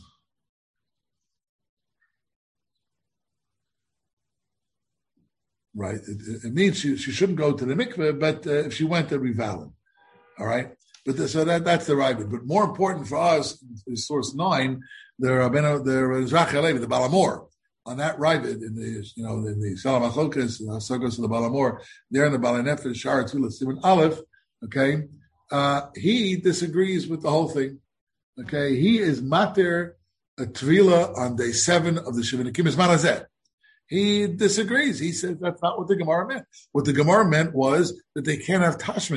right, it, it means she she shouldn't go to the mikveh, but uh, if she went, it'd be valid. All right. But the, so that that's the Ravid. But more important for us is source nine, the Rabbeinu, the Zrach Halevi, the Balamor. On that Ravid, in the you know in the Shalom Achlokas, the Hasogos of the Balamor, there in the Balei Nefesh Shara Tefillah Siman Aleph, okay, uh, he disagrees with the whole thing. Okay, he is mater a Tefillah on day seven of the Shivin Akim Manazeh. He disagrees. He says that's not what the Gemara meant. What the Gemara meant was that they can't have tashmish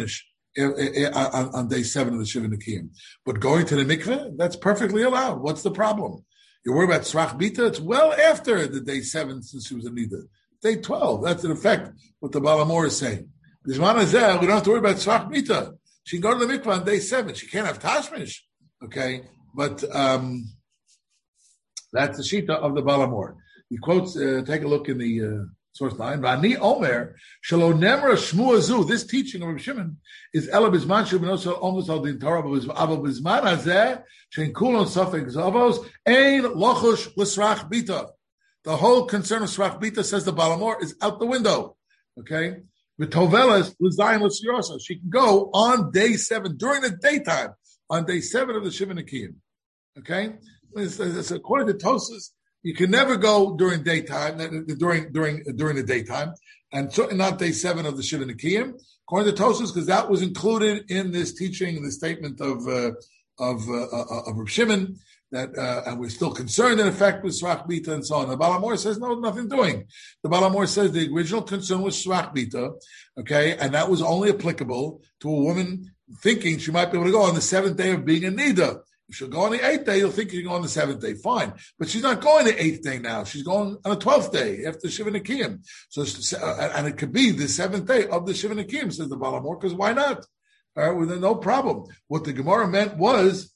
on, on day seven of the Shiva Nikiyim. But going to the mikveh, that's perfectly allowed. What's the problem? You're worried about Srach Bita? It's well after the day seven since she was a Nida. Day twelve, that's in effect what the Balamor is saying. We don't have to worry about Srach Bita. She can go to the mikveh on day seven. She can't have Tashmish. Okay? But um, that's the Shita of the Balamor. He quotes, uh, take a look in the uh, source line. Vani Omer, Shalo Nemra Shmuazu. This teaching of Reb Shimon is Ela Bizman Shubinoso almost all the Torah, but Bizman Hazeh, Shein Kulon Sofek Zavos, Ein Lochush L'Srach Bita. The whole concern of Srach Bita, says the Balamor, is out the window. Okay? V'tovelas L'Zayin L'Sirosa. She can go on day seven, during the daytime, on day seven of the Shiva Nikiyim. Okay? It's, it's, according to Tosas, you can never go during daytime, during during during the daytime, and certainly not day seven of the Shiva Nikiyim. According to Tosas, because that was included in this teaching, in the statement of uh, of uh, uh, of Reb Shimon, that uh, and we're still concerned in effect with Srach Bita and so on. The Balamor says no, nothing doing. The Balamor says the original concern was Srach Bita, okay, and that was only applicable to a woman thinking she might be able to go on the seventh day of being a Nida. If she'll go on the eighth day, you'll think you can go on the seventh day. Fine. But she's not going the eighth day now. She's going on the twelfth day after Shiva Nikiyim. So, and it could be the seventh day of the Shiva Nikiyim, says the Balamor, because why not? All right, well, no problem. What the Gemara meant was,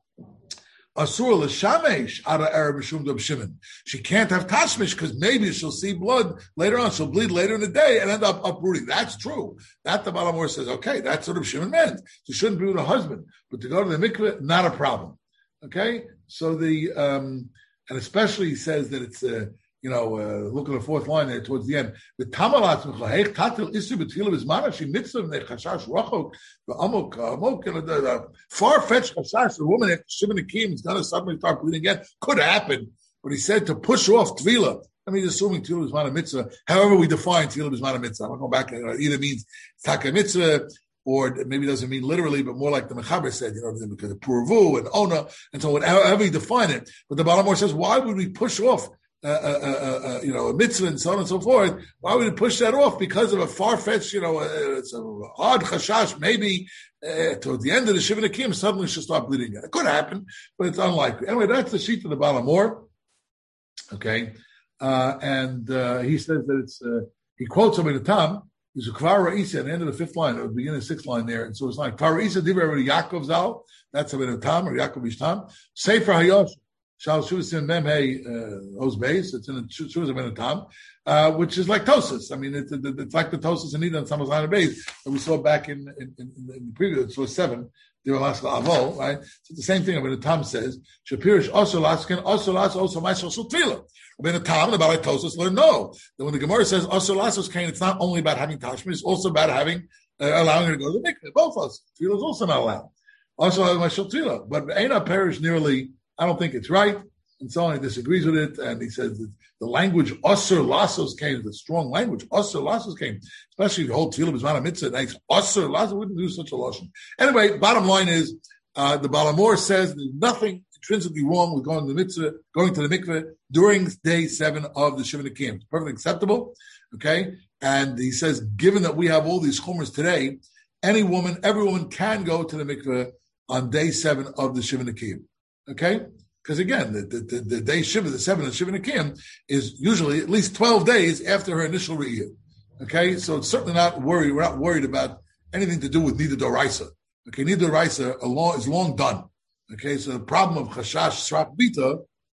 Asur l'shamesh ara Arab Mishum Reb Shimon. She can't have tashmish because maybe she'll see blood later on. She'll bleed later in the day and end up uprooting. That's true. That the Balamor says, okay, that's what Reb Shimon meant. She shouldn't be with her husband, but to go to the mikveh, not a problem. Okay, so the um, and especially he says that it's uh, you know uh, look at the fourth line there towards the end. The tamalat mechahech tatil isu b'tfilah b'zman she mitzvah nechashash rachok the amok amok the far fetched chashash the woman after Shiva Nikiyim is going to suddenly start bleeding again could happen, but he said to push off tefillah. I mean, assuming tefillah b'zman mitzvah. However, we define tefillah b'zman mitzvah. I'm going to go back. It either means taka mitzvah, or maybe it doesn't mean literally, but more like the Mechaber said, you know, because of Puravu and Ona, and so however you define it. But the Balamor says, why would we push off, uh, uh, uh, uh, you know, a mitzvah and so on and so forth? Why would we push that off? Because of a far-fetched, you know, uh, it's an odd chashash, maybe uh, towards the end of the Shiva Nikiyim, suddenly she'll start bleeding again. It could happen, but it's unlikely. Anyway, that's the sheet of the Balamor. Okay. Uh, and uh, he says that it's, uh, he quotes him in the Tam. There's a Kvar Ra'isa at the end of the fifth line, or the beginning of the sixth line there. And so it's like Kvar Ra'isa Divrei Yaakov Zal. That's a bit of Tam, or Yaakov Ishtam. Sefer Hayosh, Shal Shusim Mem Hey Oz Beis. It's in the Shusim Ben Tam, uh, which is like Tosas. I mean, it's, it's like the Tosas and Eden on Samazan Beis that we saw back in, in, in, in the previous, so seven. Avol, right? So the same thing when the Tam says, Shapirish also laskin, also las, also my social tefillah. When the Tam and the Balai Tosas learn no. That when the Gemara says also lasos kain, it's not only about having tashmi, it's also about having uh, allowing her to go to the mikveh. Both of us. Tefillah is also not allowed. Also my social tefillah. But Eina Perish nearly, I don't think it's right. And so on, he disagrees with it, and he says that the language osir lasos came, the strong language osir lasos came, especially if the whole tefillah is not a mitzvah. Nice osir lasos wouldn't do such a lotion. Anyway, bottom line is uh, the Balamor says there's nothing intrinsically wrong with going to the mitzvah, going to the mikveh during day seven of the Shiva Nikiyim. It's perfectly acceptable. Okay, and he says, given that we have all these chumras today, any woman, every woman can go to the mikveh on day seven of the Shiva Nikiyim. Okay. Because again, the, the, the day Shiva, the seven of Shiva Nikiyim, is usually at least twelve days after her initial re'iyah. Okay, so it's certainly not worried. We're not worried about anything to do with Nida Doraisa. Okay, Nida Doraisa is long done. Okay, so the problem of Chashash Srach Bita.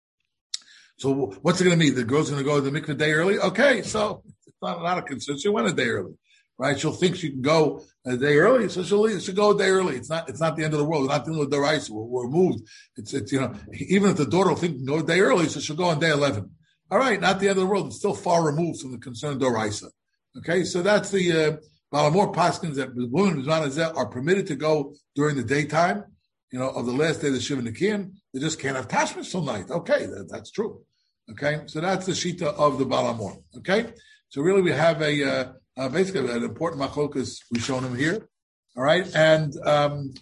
So what's it going to mean? The girl's going to go to the mikveh day early? Okay, so it's not, not a concern. She went a day early. Right, she'll think she can go a day early, so she'll she'll go a day early. It's not it's not the end of the world. We're not dealing with the rice. We're, we're moved. It's it's you know even if the daughter will think she can go a day early, so she'll go on day eleven. All right, not the end of the world. It's still far removed from the concern of Doraisa. Okay, so that's the uh, Balamor Paskins that women Bizman are permitted to go during the daytime. You know, of the last day of the Shiva Nikiyim, they just can't have tashmish till night. Okay, that, that's true. Okay, so that's the shita of the Balamor. Okay, so really we have a. Uh, Uh, basically, an important machlokas we've shown him here. All right, and um,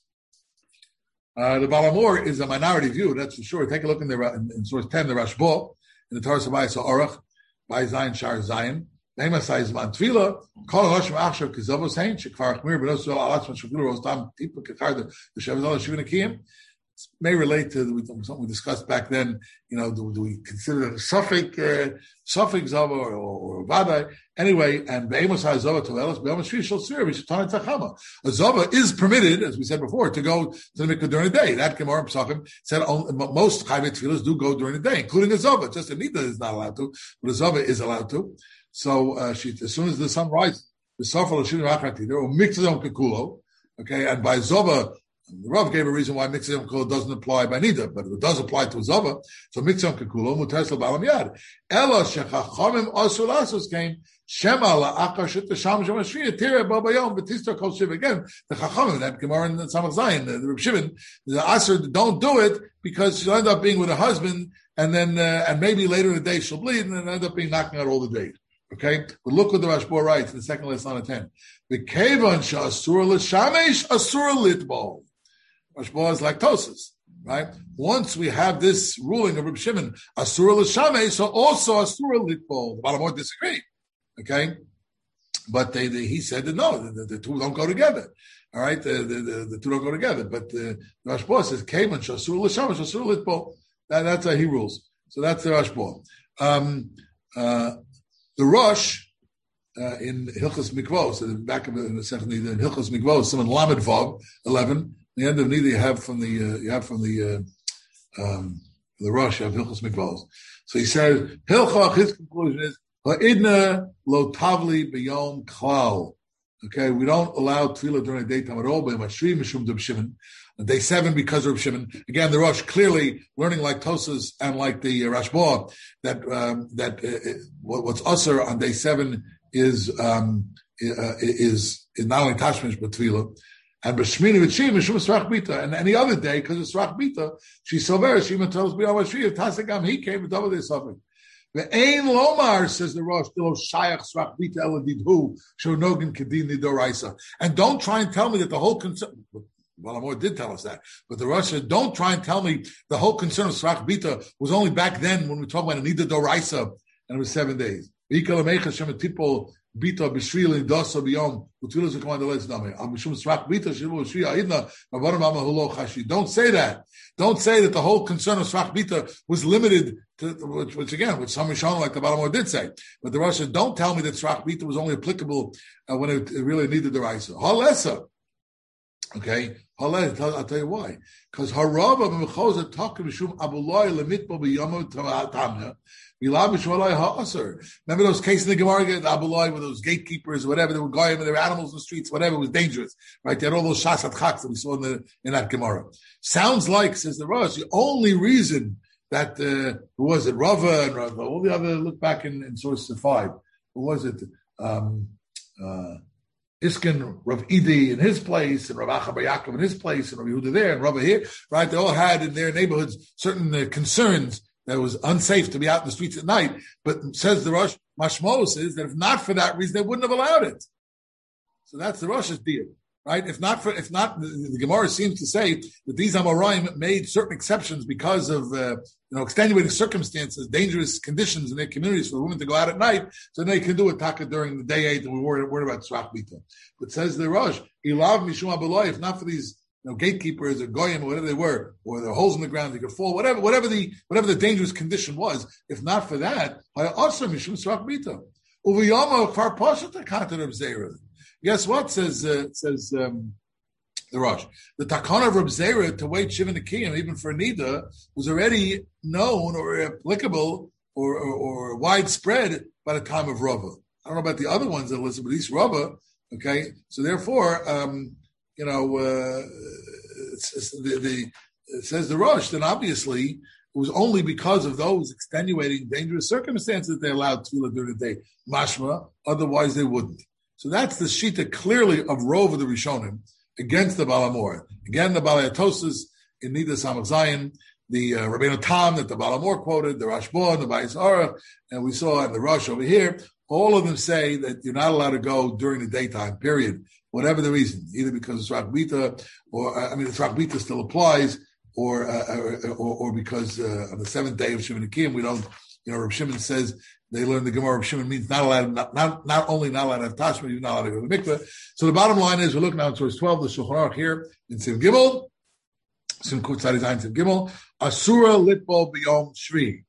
uh, the Balamor is a minority view, that's for sure. Take a look in the in, in source ten, the Rashbo, in the Torah Sabai Sa'orach, by Zion Shar Zion. Behema says man tefila. Kol rosh ma'achshav kizavos hein shekvar chmir b'nos alatzman shuvil rostam tipa kekar the shevet zol shivin akiyim. May relate to something we discussed back then. You know, do, do we consider it a suffix, uh, suffix zava or, or, or vadai? Anyway, and be'emos ha'zava tovelos be'emos shvishal sir v'shatana tzachama. A zava is permitted, as we said before, to go to the mikveh during the day. That Gemara Pesachim said only, most chayvei tefillas do go during the day, including a zava. Just a nida is not allowed to, but a zava is allowed to. So uh, she, as soon as the sun rises, the safal l'shin rachati there or miktzah kekulo. Okay, and by zava. The Rav gave a reason why Miktzah Yom Kippur doesn't apply by Nida, but it does apply to Zava. So Miktzah Yom Kippur, Mutes L'Balam Yad. Ela Shechachomim Asur Lasos came, Shema La'achar Shit T'Sham Shem Ashriya, Tireh Baba Yom, B'Tistar Kol Shiv. Again, the Chachomim, that Gemara in Samach Zayin, the, the Reb Shimon, the Asur, don't do it, because she'll end up being with her husband, and then, uh, and maybe later in the day she'll bleed, and then end up being knocking out all the days. Okay? But look what the Rashba writes in the second lesson on ten. The Kevan Sha'asur L'Shamesh Asur Litbol. Rashba is like Tosas, right? Once we have this ruling of Reb Shimon, Asura l'shamei, so also Asura litbol. The Balamot disagree, okay? But they, they, he said that no, the, the two don't go together, all right? The, the, the, the two don't go together. But uh, Rashba says, Kevan Asura l'shamei, Asura litbol. That, that's how he rules. So that's the Rashba. Um, uh, the Rosh uh, in Hilchos Mikvos, in the back of the, in the second, in Hilchos Mikvos, someone Lamed Vav eleven. The end of neither you have from the uh, you have from the uh, um, the Rosh of Hilchos Mikvos. So he says Hilchach. His conclusion is Ha'idna lo tavli b'yom klal. Okay, we don't allow tefillah during the daytime at all. By Mashri mishum Reb Shimon. On day seven, because of Reb Shimon. Again, the Rosh clearly learning like Tosas and like the uh, Rashba that um, that uh, what's usher on day seven is um, uh, is is not only tashmish but tefillah. And b'shmini v'tshim mishum srach bita, and any other day because of srach bita, she's so very she even tells me oh she tasegam he came with double this suffering. The ein lomar says the Rosh dilo shayach srach bita eladidhu shonogin kedin nidoraisa, and don't try and tell me that the whole concern. Well, Amor did tell us that, but the Rosh said don't try and tell me the whole concern of srach bita was only back then when we talk about a nida doraisa and it was seven days. Bita b'shvil dosa b'yom utfilas v'command the dame. Am mishum srach bita shilu shvia idna ravarim amahulo chashi. Don't say that. Don't say that the whole concern of srach bita was limited to which, which again, which some Rishon like the Balamor did say. But the Rosh said, don't tell me that srach bita was only applicable uh, when it, it really needed the raisa. Halesa. Okay, Halesa. I'll tell you why. Because harava b'mechoza talking mishum abuloi lemitbo b'yomo tamna. Remember those cases in the Gemara, the Abulai, with those gatekeepers, whatever, they were going with their animals in the streets, whatever, it was dangerous, right? They had all those shas at chaks that we saw in, the, in that Gemara. Sounds like, says the Rosh, the only reason that, uh, who was it, Rava and Rava, all the other, look back in, in sources five, who was it? Um, uh, Iskin, Rav Idi in his place, and Rav Acha Bar Yaakov in his place, and Rav Yehuda there, and Rava here, right? They all had in their neighborhoods certain uh, concerns that it was unsafe to be out in the streets at night. But says the Rosh, Mashmos is that if not for that reason, they wouldn't have allowed it. So that's the Rosh's deal, right? If not for, if not, the, the Gemara seems to say that these Amoraim made certain exceptions because of, uh, you know, extenuating circumstances, dangerous conditions in their communities for women to go out at night, so they can do a taka during the day eight, and we worry, worry about Srach Bita. But says the Rosh, Ilav Mishum Abulai, if not for these, you know, gatekeepers or goyim or whatever they were, or there are holes in the ground they could fall, whatever, whatever the whatever the dangerous condition was. If not for that, guess what says uh, says um, the Rosh? The takana of Reb Zera to wait Shiva Nekiyim even for Nida was already known or applicable or, or, or widespread by the time of Rava. I don't know about the other ones that listen, but at least Rava. Okay, so therefore. Um, You know, uh, it's, it's the, the, it says the Rosh, then obviously it was only because of those extenuating dangerous circumstances that they allowed tefillah during the day. Mashma, otherwise they wouldn't. So that's the shita clearly of Rov of the Rishonim against the Balamor. Again, the Balayatosis in Nida Samach Zayin, the uh, Rabbeinu Tam that the Balamor quoted, the Rashba and the Bayis Ara, and we saw in the Rosh over here, all of them say that you're not allowed to go during the daytime, period. Whatever the reason, either because it's Srach Bita, or I mean, the Srach Bita still applies, or uh, or, or because uh, on the seventh day of Shiva Nekiyim we don't, you know, Reb Shimon says they learned the Gemara. Reb Shimon means not allowed, not, not, not only not allowed to have tashma, you're not allowed to go to the mikveh. So the bottom line is, we're looking now at source twelve, the Shulchan Aruch here in Sim Gimel, Sim Kut Tzadi Zayin Sim Gimel, Asura Litbol B'Yom Shvi.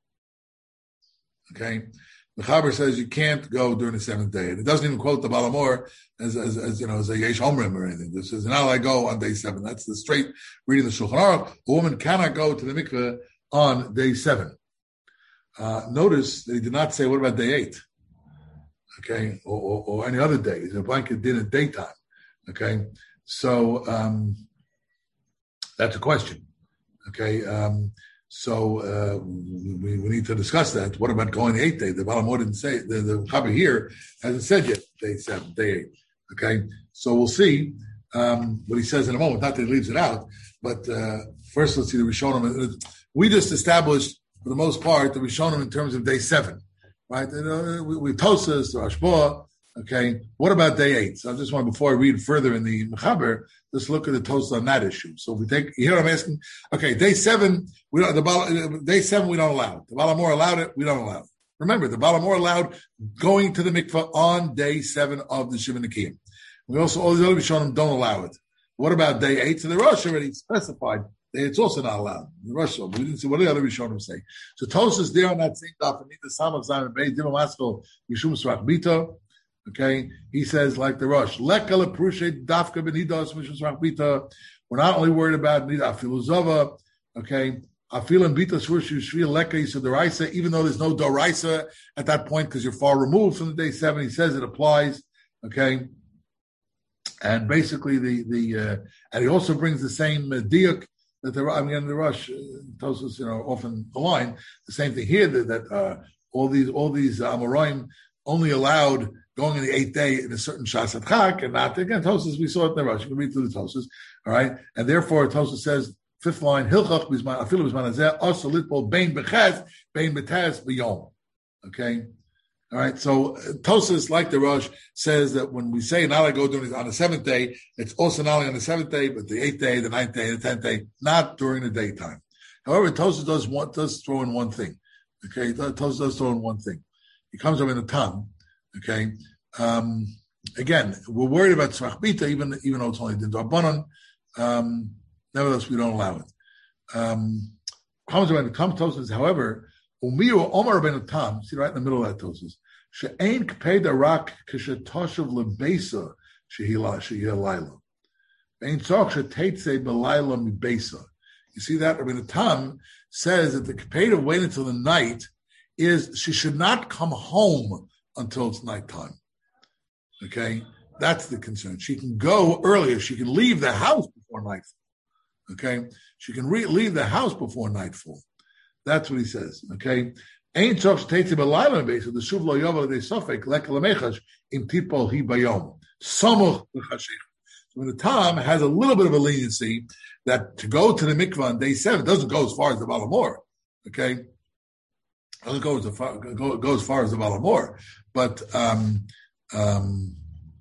Okay. The Chaber says you can't go during the seventh day. And it doesn't even quote the Balamor as, as, as you know, as a Yesh Omrim or anything. This says, now I go on day seven. That's the straight reading of the Shulchan Aruch. A woman cannot go to the mikveh on day seven. Uh, notice that he did not say, what about day eight? Okay. Or, or, or any other day. It's a blanket din at daytime. Okay. So, um, that's a question. Okay. Um, So uh, we, we need to discuss that. What about going the eighth day? The Balamor didn't say, the, the Chaber here hasn't said yet, day seven, day eight. Okay, so we'll see um, what he says in a moment. Not that he leaves it out, but uh, first let's see the Rishonim. We just established, for the most part, the Rishonim in terms of day seven, right? Uh, we, we Tosas, the Rashba. Okay, what about day eight? So I just want, before I read further in the Mechaber, let's look at the Tosas on that issue. So if we take, here I'm asking, okay, day seven, we don't, the day seven we don't allow it. The Balamor allowed it, we don't allow it. Remember, the Balamor allowed going to the mikveh on day seven of the Shiva Nikiyim. We also, all the other Rishonim don't allow it. What about day eight? So the Rosh already specified that it's also not allowed. The Rosh, we didn't see what the other Rishonim say. So Tosas there on that same daf, and the Sam of Zion Bey, Dimam Asko, Yishum Srach Bito. Okay, he says like the Rosh, Lekal appreciate dafka benidos mishus rachbita. We're not only worried about nida afiluzova. Okay, afilim bita shvur shvil leka yisa deraisa. Even though there's no deraisa at that point because you're far removed from the day seven, he says it applies. Okay, and basically the the uh, and he also brings the same uh, diuk that the I mean the Rosh uh, tells us, you know, often align the same thing here that, that uh, all these all these uh, Amoraim only allowed going in the eighth day in a certain Shas Chak, and not again Tosas. We saw it in the Rosh. You can read through the Tosas, all right. And therefore, Tosas says fifth line Hilchach Bizman Afilu Bizman Azeh Also Litbol Bein Bechez Bein Betaz B'Yom. Okay, all right. So uh, Tosas, like the Rosh, says that when we say not I go during on the seventh day, it's also not only on the seventh day, but the eighth day, the ninth day, the tenth day, not during the daytime. However, Tosas does want does throw in one thing. Okay, Tosas does throw in one thing. He comes up in a tongue. Okay. Um, again, we're worried about tzrach bita, even even though it's only din d'Rabbanan. Um, nevertheless, we don't allow it. Um, comes about the comes Tosas, however, umiu omar ben tam. See right in the middle of that Tosas. She'ain kpeda rak kishetoshav lebesa shehila shehilayla. Ein tzok sheteitze belayla mibesa. You see that? I mean, the tam says that the kpeda wait until the night is she should not come home until it's nighttime. Okay, that's the concern. She can go earlier. She can leave the house before nightfall. Okay, she can re- leave the house before nightfall. That's what he says. Okay, ain't tzok sheteitze belayla mibesa the shuv lo yovel de sofek lekalamechash im tipol hi bayom samuch l'chashich. So the Tom has a little bit of a leniency that to go to the mikvah on day seven doesn't go as far as the Balamor. Okay. Doesn't go as far, go, go as far as the Balamor, but um, um,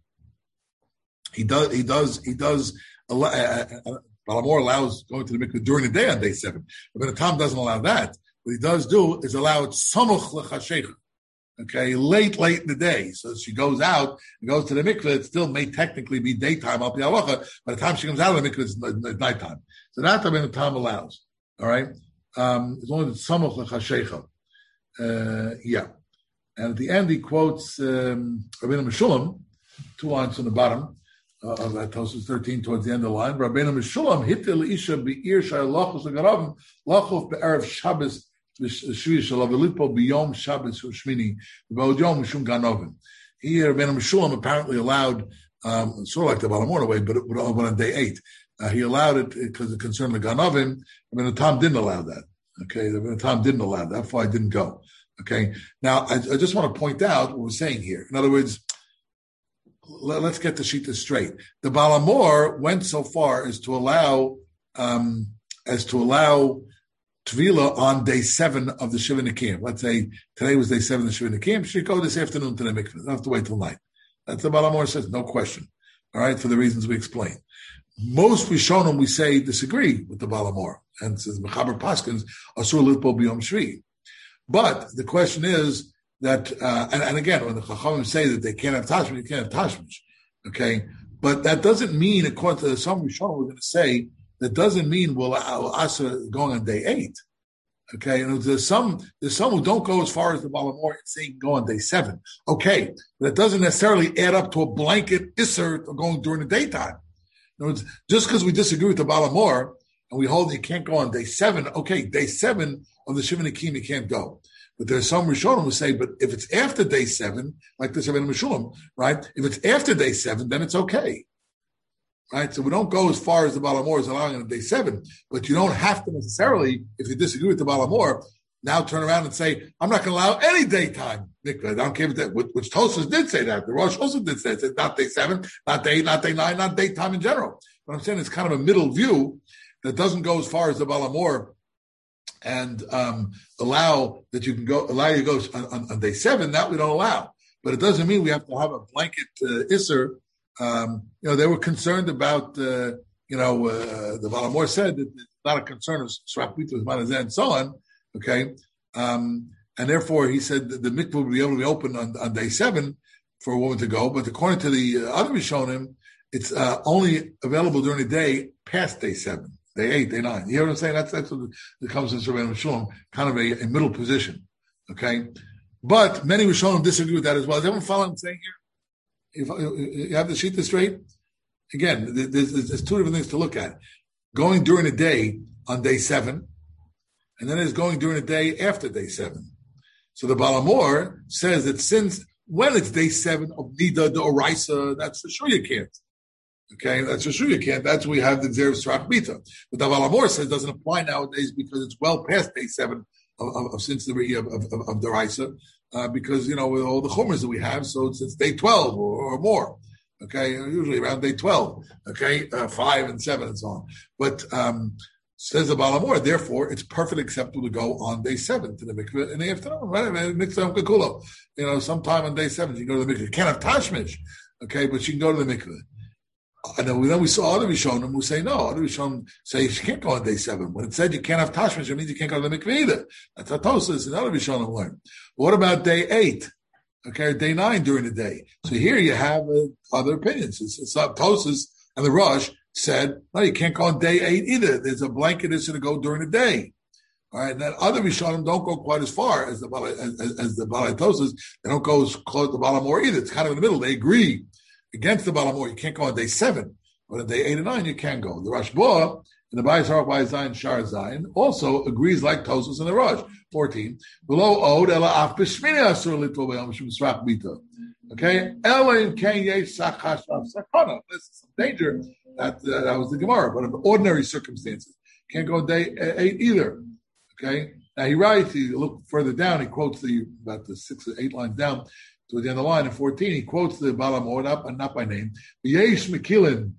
he does. He does. He does. Uh, uh, Balamor allows going to the mikveh during the day on day seven, but the Tom doesn't allow that. What he does do is allow it samuch l'chashecha. Okay, late, late in the day. So she goes out and goes to the mikveh. It still may technically be daytime up the halacha. By the time she comes out of the mikveh, it's nighttime. So that time the Tom allows. All right, um, as long as it's samuch l'chashecha. Uh, yeah, and at the end he quotes um, Rabbeinu Meshulam, two lines on the bottom uh, of that Tosas thirteen, towards the end of the line. Rabbeinu Meshulam hitel isha be'ir shayalachos agaravim lachov be'erev Shabbos v'shvi shalav v'lipo b'yom Shabbos u'shmini v'od yom mishum ganovim. Here, Rabbeinu Meshulam apparently allowed, um, sort of like the Balamor way, but, but on day eight, uh, he allowed it because it concerned the ganovim. I mean, the Tom didn't allow that. Okay, the Tom didn't allow that. That's why I didn't go. Okay, now I, I just want to point out what we're saying here. In other words, let, let's get the shita straight. The Balamor went so far as to allow um, as to allow Tvila on day seven of the Shiva Nikiyim. Let's say today was day seven of the Shiva Nikiyim. She go this afternoon to the mikveh. Don't have to wait till night. That's the Balamor says, no question. All right, for the reasons we explained. Most Rishonim, we say, disagree with the Balamor. And says Mechaber Paskins, Asur Litpo B'Yom Shvi. But the question is that, uh, and, and again, when the Chachamim say that they can't have Tashmish, you can't have Tashmish, okay? But that doesn't mean, according to some Rishonim, we're going to say, that doesn't mean we'll allow Asa going on day eight. Okay, and there's some there's some who don't go as far as the Balamor and say go on day seven. Okay, but it doesn't necessarily add up to a blanket Isser going during the daytime. In other words, just because we disagree with the Balamor and we hold you can't go on day seven, okay, day seven of the Shivan Akim you can't go. But there's some Rishonim who say, but if it's after day seven, like the Seven Meshulam, right? If it's after day seven, then it's okay. Right, so we don't go as far as the Balamor is allowing on day seven, but you don't have to necessarily, if you disagree with the Balamor, now turn around and say, I'm not going to allow any daytime mikveh. I don't care if that, which Tosfos did say that. The Rosh also did say it. Said not day seven, not day eight, not day nine, not daytime in general. But I'm saying it's kind of a middle view that doesn't go as far as the Balamor and um, allow that you can go, allow you to go on, on, on day seven. That we don't allow. But it doesn't mean we have to have a blanket uh, Isser. Um, you know, they were concerned about, uh, you know, uh, the Balamor said that it's not a concern of Srach Bita, Manazeh, and so on, okay? Um, and therefore, he said that the mikveh would be able to be open on, on day seven for a woman to go, but according to the uh, other Rishonim, it's uh, only available during the day past day seven, day eight, day nine. You hear what I'm saying? That's, that's what it comes in Rabbeinu Shalom, kind of a, a middle position, okay? But many Rishonim disagree with that as well. Is everyone following what I'm saying here? If you have the Shita straight, again, there's, there's two different things to look at. Going during the day on day seven, and then there's going during the day after day seven. So the Balamor says that since, when it's day seven of Nida, the Oraisa, that's for sure you can't. Okay, that's for sure you can't. That's where we have the Xer of Srach Bita. But the Balamor says it doesn't apply nowadays because it's well past day seven of, of, of since the of, of, of the Oraisa. Uh, because, you know, with all the chumras that we have, so it's, it's day twelve or, or more, okay, usually around day twelve, okay, uh, five and seven and so on. But, um, says the Balamor, therefore, it's perfectly acceptable to go on day seven to the mikveh in the afternoon, right? Mikveh Kakulo. You know, sometime on day seven, you go to the mikveh. You can't have Tashmish, okay, but you can go to the mikveh. And then we, then we saw other Rishonim who say, no, other Rishonim say you can't go on day seven. When it said you can't have Tashmish, it means you can't go to the mikveh either. That's how Tosfos and other Rishonim learned. What about day eight? Okay, day nine during the day. So here you have uh, other opinions. It's, it's not Tosfos and the Rosh said, no, you can't go on day eight either. There's a blanket issue to go during the day. All right, and then other Rishonim don't go quite as far as the as, as, as the Balei Tosfos. They don't go as close to Balamor either. It's kind of in the middle. They agree against the Balamor. You can't go on day seven, but on day eight and nine you can go. The Rashba in the Bayis Harak Bayis Zayin Shar Zayin also agrees like Tosfos and the Rosh. Fourteen below Od Ela Af B'Shmini Asur Litvo B'Yom Shem Srach Bita. Okay, Ela Ken Yesh Sachash Av Sakana. This is some danger. That uh, that was the Gemara, but under ordinary circumstances, can't go day eight either. Okay, now he writes. He look further down. He quotes the about the six or eight lines down to the end of the line. In fourteen, he quotes the Balamor, not, not by name. Yesh Mekilin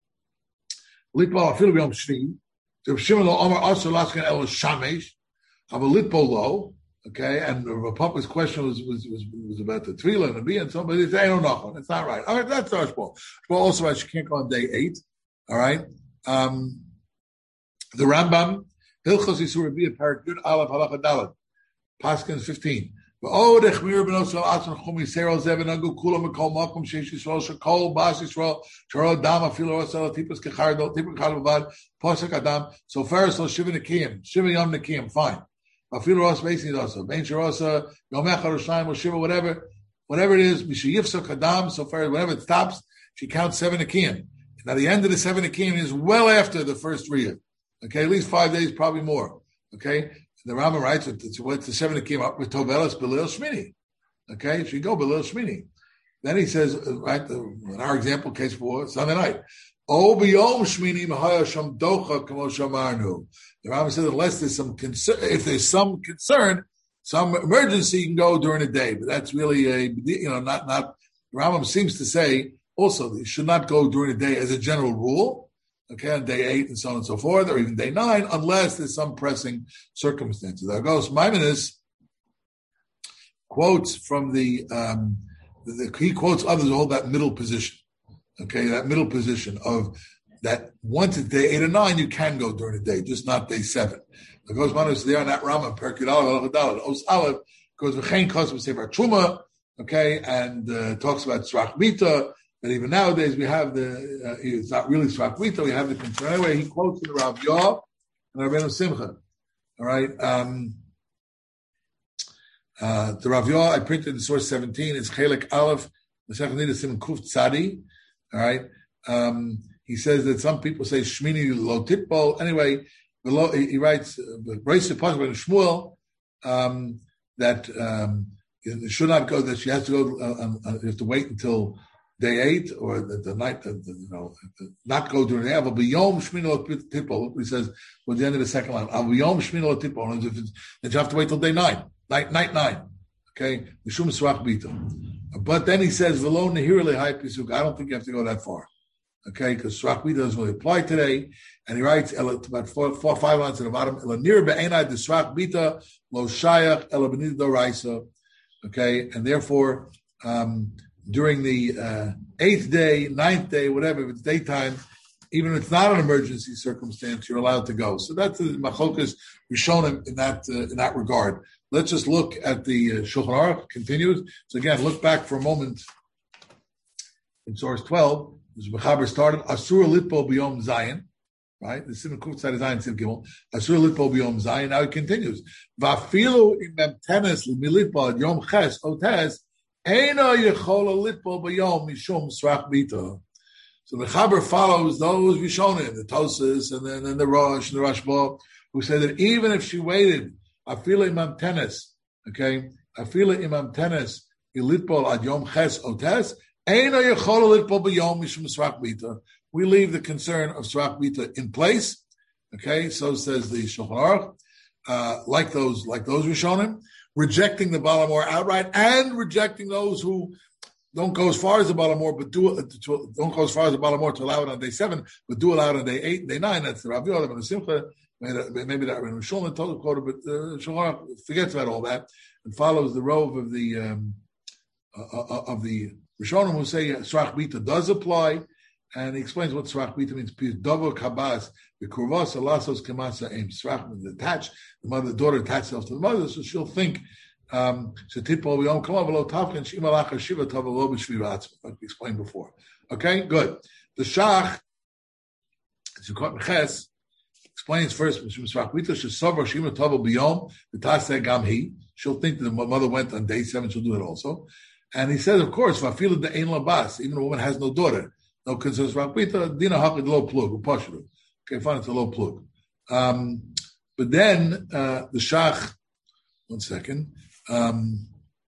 Litpo Afilu B'Yom Shni. So Shimon Lo Omar Asur Laskan El Shamesh. Have a Litpo Lo. Okay, and the Papa's question was was was, was about the Tvila and the Bia, and somebody said, "I don't know, it's not right." All right, that's our Shmuel. Shmuel also has she can't go on day eight. All right, um, the Rambam Hilchos Yisur Bia Parak Yud Aleph Halacha Daled Paskins fifteen. Oh, the Chmir ben Osel Atzon Chumi Serol Zevin Agu Kula Mekol Makom Sheish Yisrael Shekol Bas Yisrael Sharo Dam Afilo Osel Tipas Kechardo Tipas Kachavad Posek Adam. So first, so Shiva Nekim Shiva Yom Nekim, fine. Afilo Ros Basing also Ben Sharosa Yomecha Roshaim or Shiva, whatever, whatever it is. Mishiyifsa Kadam. So far, whenever it stops, she counts seven Nekim. Now the end of the seven Nekim is well after the first Riyah. Okay, at least five days, probably more. Okay. The Rambam writes, what's the seven that came up with Tovelas Belil Shmini. Okay, so you go Belil Shmini. Then he says, right, in our example case for Sunday night, O b'yom Shmini Mahaya Sham Docha Kamo Shamarnu. The Rambam says, unless there's some concern, if there's some concern, some emergency, you can go during the day. But that's really a, you know, not, not, the Rambam seems to say also, you should not go during the day as a general rule. Okay, on day eight and so on and so forth, or even day nine, unless there's some pressing circumstances. There goes Maimonides quotes from the, um, the, he quotes others who hold that middle position. Okay, that middle position of that once it's day eight or nine, you can go during the day, just not day seven. The goes man is there on that Rama, Perkid Aleph, Os Aleph, goes V'chein Kosov Sefer Truma, okay, and uh, talks about Srach Bita. But even nowadays, we have the, uh, it's not really Srach Bita, we have the concern. Anyway, he quotes in the Rav Yah and Rabbeinu Simcha. All right. Um, uh, the Rav Yah, I printed in source seventeen, it's Chelek Aleph, Masech Nida Sim Kuf Tzadi. All right. Um, he says that some people say Shmini Lo Titbol. Anyway, below, he, he writes, Reis Pasuk Shmuel, um, that, um, it should not go, that she has to go, uh, uh, you have to wait until day eight, or the, the night, the, the, you know, the, not go during the day. But b'yom shmini tipol, he says, well, the end of the second line. Al b'yom shmini tipol, then you have to wait till day nine, night, night nine. Okay, mishum srach bita. But then he says, v'lo nehir lehai pisuk. I don't think you have to go that far. Okay, because srach bita doesn't really apply today. And he writes about four, four, five lines at the bottom. Ela nir be'enai d'srach bita lo shayach ela b'nid doraisa. Okay, and therefore, um, during the uh, eighth day, ninth day, whatever, if it's daytime, even if it's not an emergency circumstance, you're allowed to go. So that's the machlokas rishonim in that uh, in that regard. Let's just look at the uh, Shulchan Aruch. Continues. So again, look back for a moment in source twelve. This Mechaber started Asur Litpo B'Yom Zayin. Right, the Simon Kuf Tzad Zayin Siv Gimel Asur Litpo B'Yom Zayin. Now it continues. Vafilu imem tenes l'militpo ad Yom Ches Otes. Eino yechola litpo b'yom mishum srach bita. So the Chaber follows those Rishonim, the Tosas, and then and the Rosh and the Rashba, who say that even if she waited, afila imam tenes, okay, afila imam tenes ilitpo ad yom ches otes, eino yechola litpo b'yom mishum srach bita. We leave the concern of srach bita in place, okay. So says the Shulchan Aruch, uh, like those like those Rishonim. Rejecting the Balamor outright and rejecting those who don't go as far as the Balamor, but do to, don't go as far as the Balamor to allow it on day seven, but do allow it on day eight and day nine. That's the Rav Yah and the Simcha. Maybe that Rabbi Shulman told the quote, but uh, Shulchan forgets about all that and follows the rove of the um, uh, of the Rishonim who say Srach Bita does apply, and he explains what Srach Bita means. Dovo kabas. The kurvas alasos kamasa aim srach attached. The mother, the daughter attached herself to the mother, so she'll think. Um, so titpol we don't come over lo tafkin shimalacha shiva tavalo b'shviratz, like we explained before. Okay, good. The shach, Zukot Meches, explains first srach bita shesavar shima tavel biyom v'taseh gam hi. She'll think that the mother went on day seven. She'll do it also. And he says, of course, va'filu de'ein labas. Even a woman has no daughter, no concerns srach bita. Dina hakid lo plug upashru. Okay, fine, it's a low plug. Um, but then uh, the Shach, one second, um,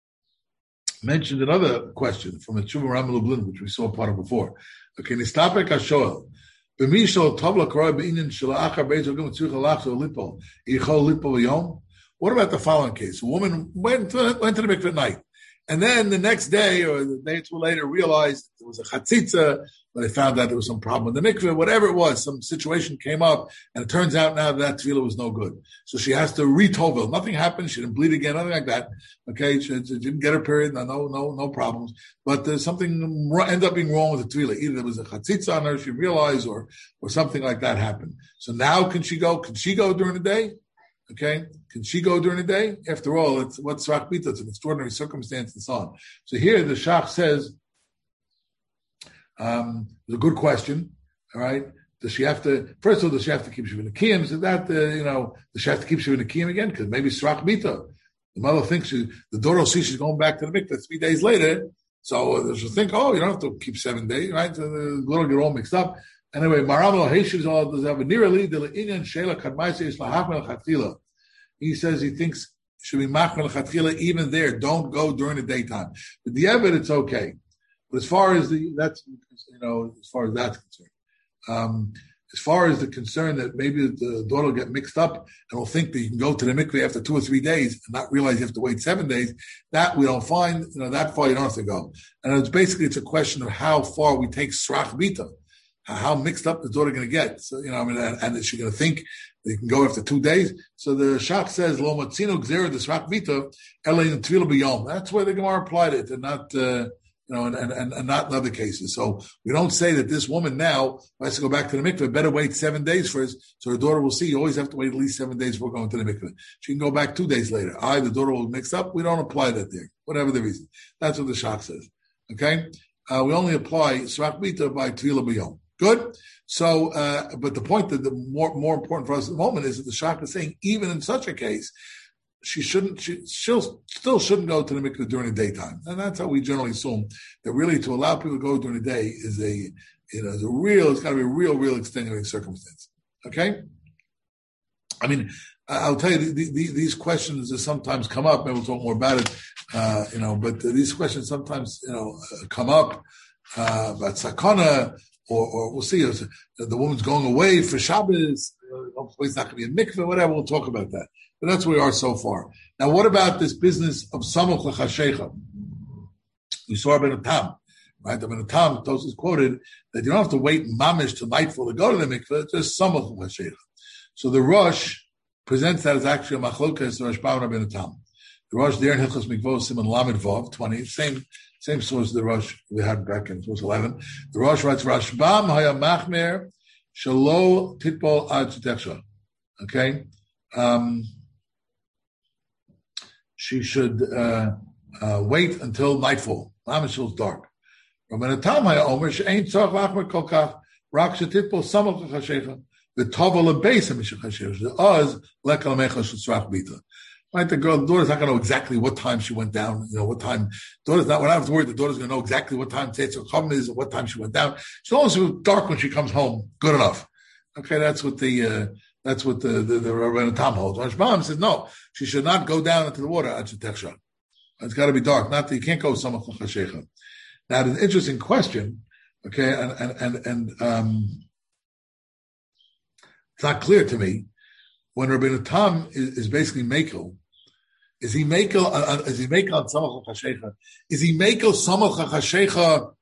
mentioned another question from a Tshuva Ram Lublin, which we saw part of before. Okay, Nistapek HaShoel. B'mishol tovla korah b'inyan shela'achar beizol gim tzurich alachzo lipo. Yichol lipo v'yom. What about the following case? A woman went to, went to the mikveh at night. And then the next day or the day or two later realized there was a chatzitza, but they found out there was some problem with the mikveh, whatever it was, some situation came up, and it turns out now that, that tefillah was no good. So she has to re-tovel. Nothing happened. She didn't bleed again, nothing like that. Okay, she, she didn't get her period, no, no, no, no problems. But there's something ended up being wrong with the tefillah. Either there was a chatzitza on her, she realized, or or something like that happened. So now can she go? Can she go during the day? Okay, can she go during the day? After all, it's what's Srach Bita, it's an extraordinary circumstance and so on. So here the Shach says, um, it's a good question, all right? Does she have to, first of all, does she have to keep Shivin Akiyim? Is that, uh, you know, does she have to keep Shivin Akiyim again? Because maybe Srach Bita. The mother thinks she, the daughter will see she's going back to the mikveh three days later, so she'll think, oh, you don't have to keep seven days, right? So the little get all mixed up. Anyway, Maram al-Heshiv does have a nearly the inyan shela kadmaisa is lahachmel chatchila. He says he thinks should be machmel chatchila even there. Don't go during the daytime. But the evidence, it's okay. But as far as the that's you know as far as that's concerned, um, as far as the concern that maybe the daughter will get mixed up and will think that you can go to the mikveh after two or three days and not realize you have to wait seven days, that we don't find. You know that far you don't have to go. And it's basically it's a question of how far we take srach bita. How mixed up the daughter going to get? So, you know, I mean, and, and is she going to think that you can go after two days? So the Shach says, "Lo matzino gzera desrak vita elein tefillah b'yom." That's where the Gemara applied it, and not uh, you know, and, and, and not in other cases. So we don't say that this woman now has to go back to the mikveh, better wait seven days first, so her daughter will see. You always have to wait at least seven days before going to the mikveh. She can go back two days later. I, the daughter will mix up. We don't apply that there, whatever the reason. That's what the shach says. Okay? Uh, we only apply Srach Bita by Tvila B'yom. Good? So, uh, but the point that the more, more important for us at the moment is that the shach is saying, even in such a case, she shouldn't, she she'll, still shouldn't go to the mikveh during the daytime. And that's how we generally assume that really to allow people to go during the day is a, you know, is a real, it's got to be a real, real extenuating circumstance. Okay? I mean, I'll tell you, the, the, these questions sometimes come up, maybe we'll talk more about it, uh, you know, but these questions sometimes, you know, come up, uh, about sakana, or, or we'll see, the woman's going away for Shabbos, hopefully it's not going to be a mikveh, whatever, we'll talk about that. But that's where we are so far. Now, what about this business of Samuch L'Chashecha? We saw Rabbeinu Tam, right? Rabbeinu Tam, Tosfos quoted that you don't have to wait mamish till nightfall to go to the mikveh, just Samuch L'Chashecha. So the Rosh presents that as actually a machlokas, the Rosh Bam and Rabbeinu Tam. The Rosh there in Hilchos Mikvos, Simon Lamed Vav, twenty, same same source as the Rosh we had back in source eleven. The Rosh writes, Rosh Bam haya machmer shelo titpol ad shetechsha. Okay? Um, she should uh, uh, wait until nightfall. Mamish till it's dark. Rabbeinu Tam haya omer she'ein tzarich lachmer kol kach rak shetitpol samach l'chashecha. The Tovel base of Mishachashish, the Oz, Lekal Mecha Shutzrach Bita. Right, the girl, the daughter's not going to know exactly what time she went down, you know, what time, daughter's not, we're not have to worry, the daughter's going to know exactly what time Tzeitzah Chum is, or what time she went down. As long as it was dark when she comes home, good enough. Okay, that's what the, uh, that's what the, the, the Rabbeinu Tam holds. Rosh Bam says, no, she should not go down into the water, Ad Shetechsha. It's got to be dark, not that you can't go Samach L'Chashecha. Now, it's an interesting question, okay, and, and, and, and, um, it's not clear to me when Rabbeinu Tam is, is basically Mekel. Is he Mekel? Uh, is he Mekel on Samach L'Chashecha? Is he Mekel Samach L'Chashecha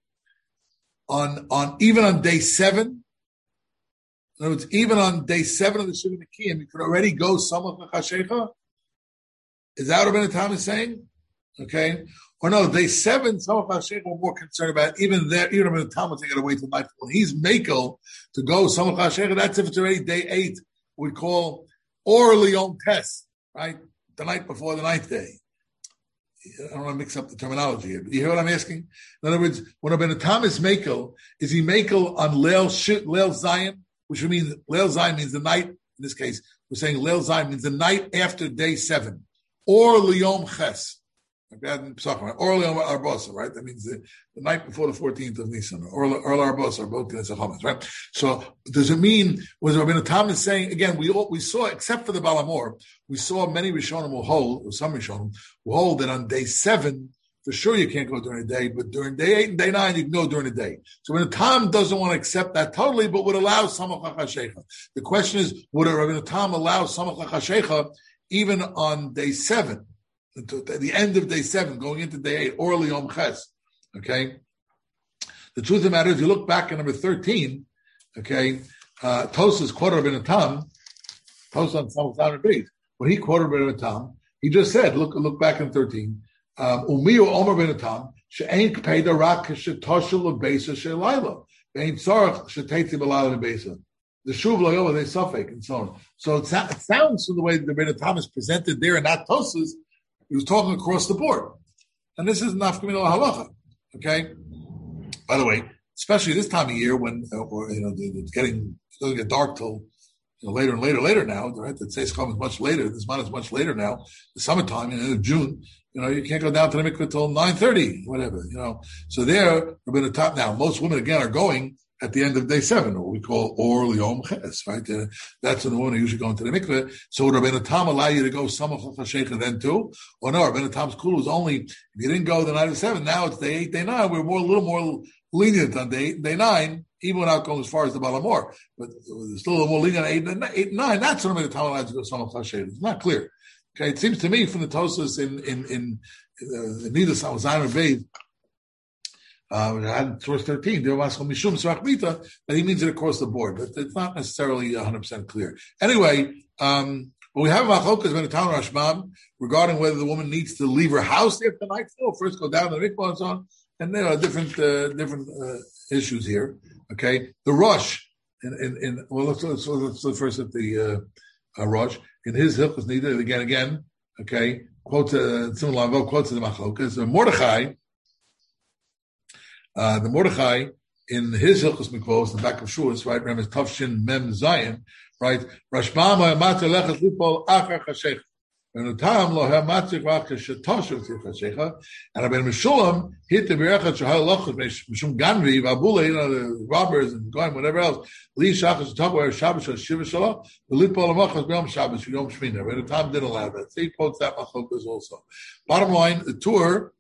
on on even on day seven? In other words, even on day seven of the Shivim Nekiyim, you could already go Samach L'Chashecha. Is that what Rabbeinu Tam is saying? Okay. Or no, day seven, Samach L'Chashecha we're more concerned about. Even there, even Rabbeinu Tam was going to wait till night. When he's Mekel to go Samach L'Chashecha, that's if it's already day eight, we call or Leon Test, right? The night before the ninth day. I don't want to mix up the terminology here, but you hear what I'm asking? In other words, when Rabbeinu Tam is Mekel, is he Mekel on Leil Shit, Leil Zion, which means Leil Zion means the night, in this case, we're saying Leil Zion means the night after day seven, or Leom Ches. Or Leom Arbosa, right? That means the, the night before the fourteenth of Nisan, or or Arbosa, or both Knesset Chametz, right? So does it mean, was Rabbeinu Tam is saying, again, we we saw, except for the Balamor, we saw many Rishonim will hold, or some Rishonim will hold that on day seven, for sure you can't go during the day, but during day eight and day nine, you can go during the day. So Rabbeinu Tam doesn't want to accept that totally, but would allow Samach L'Chashecha. The question is, would Rabbeinu Tam allow Samach L'Chashecha even on day seven? At the end of day seven, going into day eight, or Yom Ches. Okay? The truth of the matter is, you look back at number thirteen, okay, uh, Tosfos quoted Rabbeinu Tam, Tosfos on Samach Zayin Beis. When he quoted Rabbeinu Tam, he just said, look look back in thirteen, Umiyu Omer Rabbeinu Tam, she'ein k'peda rak she'toshel lebeisa she'layla, ve'ein tzarech she'teitzi b'layla lebeisa. The shuv lo yom they suffik, and so on. So it, it sounds from the way that Rabbeinu Tam is presented there in that Tosfos, he was talking across the board. And this is nafka min halacha. Okay? By the way, especially this time of year when, uh, or, you know, it's getting, it's going to get dark till, you know, later and later, later now, right? The Tzeis Chom is much later. This month is much later now. The summertime, in you know, June, you know, you can't go down to the mikveh till nine thirty, whatever, you know. So there, Rabbeinu Tam, now, most women, again, are going at the end of day seven, or we call Or Yom Ches, right? Uh, that's when the women are usually going to the mikveh. So would Rabbeinu Tam allow you to go Samach L'Chashecha then too? Or no, Rabbeinu Tam's cool was only, if you didn't go the night of seven, now it's day eight, day nine, we're more, a little more lenient on day eight, day nine, even without going as far as the Balamor. But still a little more lenient on eight and eight and nine, that's when Rabbeinu Tam allows you to go Samach L'Chashecha. It's not clear. Okay, it seems to me from the Tosfos in, in, in, in, in neither Samach Zayin Beis, Uh, had source thirteen, that he means it across the board, but it's not necessarily one hundred percent clear. Anyway, um, But we have a machlokas ben Tam Rashbam regarding whether the woman needs to leave her house after nightfall, first go down to the mikvah and so on. And there are different uh, different uh, issues here. Okay, the Rosh in in, in well, let's, let's, let's look first at the uh, uh, Rosh in his hilchos needed again again. Okay, quotes uh, similar line, quotes the machlokas. Uh, Mordechai, uh, the Mordechai in his hilchos mikvos, the back of Shuas, right? Remember Tavshin Mem Zion, right? Rashbama Matzah Lechet Lipol Achar Chashech. And Tam lo hamatzik v'ach shetoshu tzichat and Rabbi Meshulam hit the berechat shahal lochus mishum ganvi v'abule, you know, the robbers and going whatever else. Li shachas talk about Shabbos or Shiva Shalom. The lit pol amachas b'yom Shabbos yom Shmina. Rabbi Tam didn't allow that. So he quotes that machlokas also. Bottom line, the tour.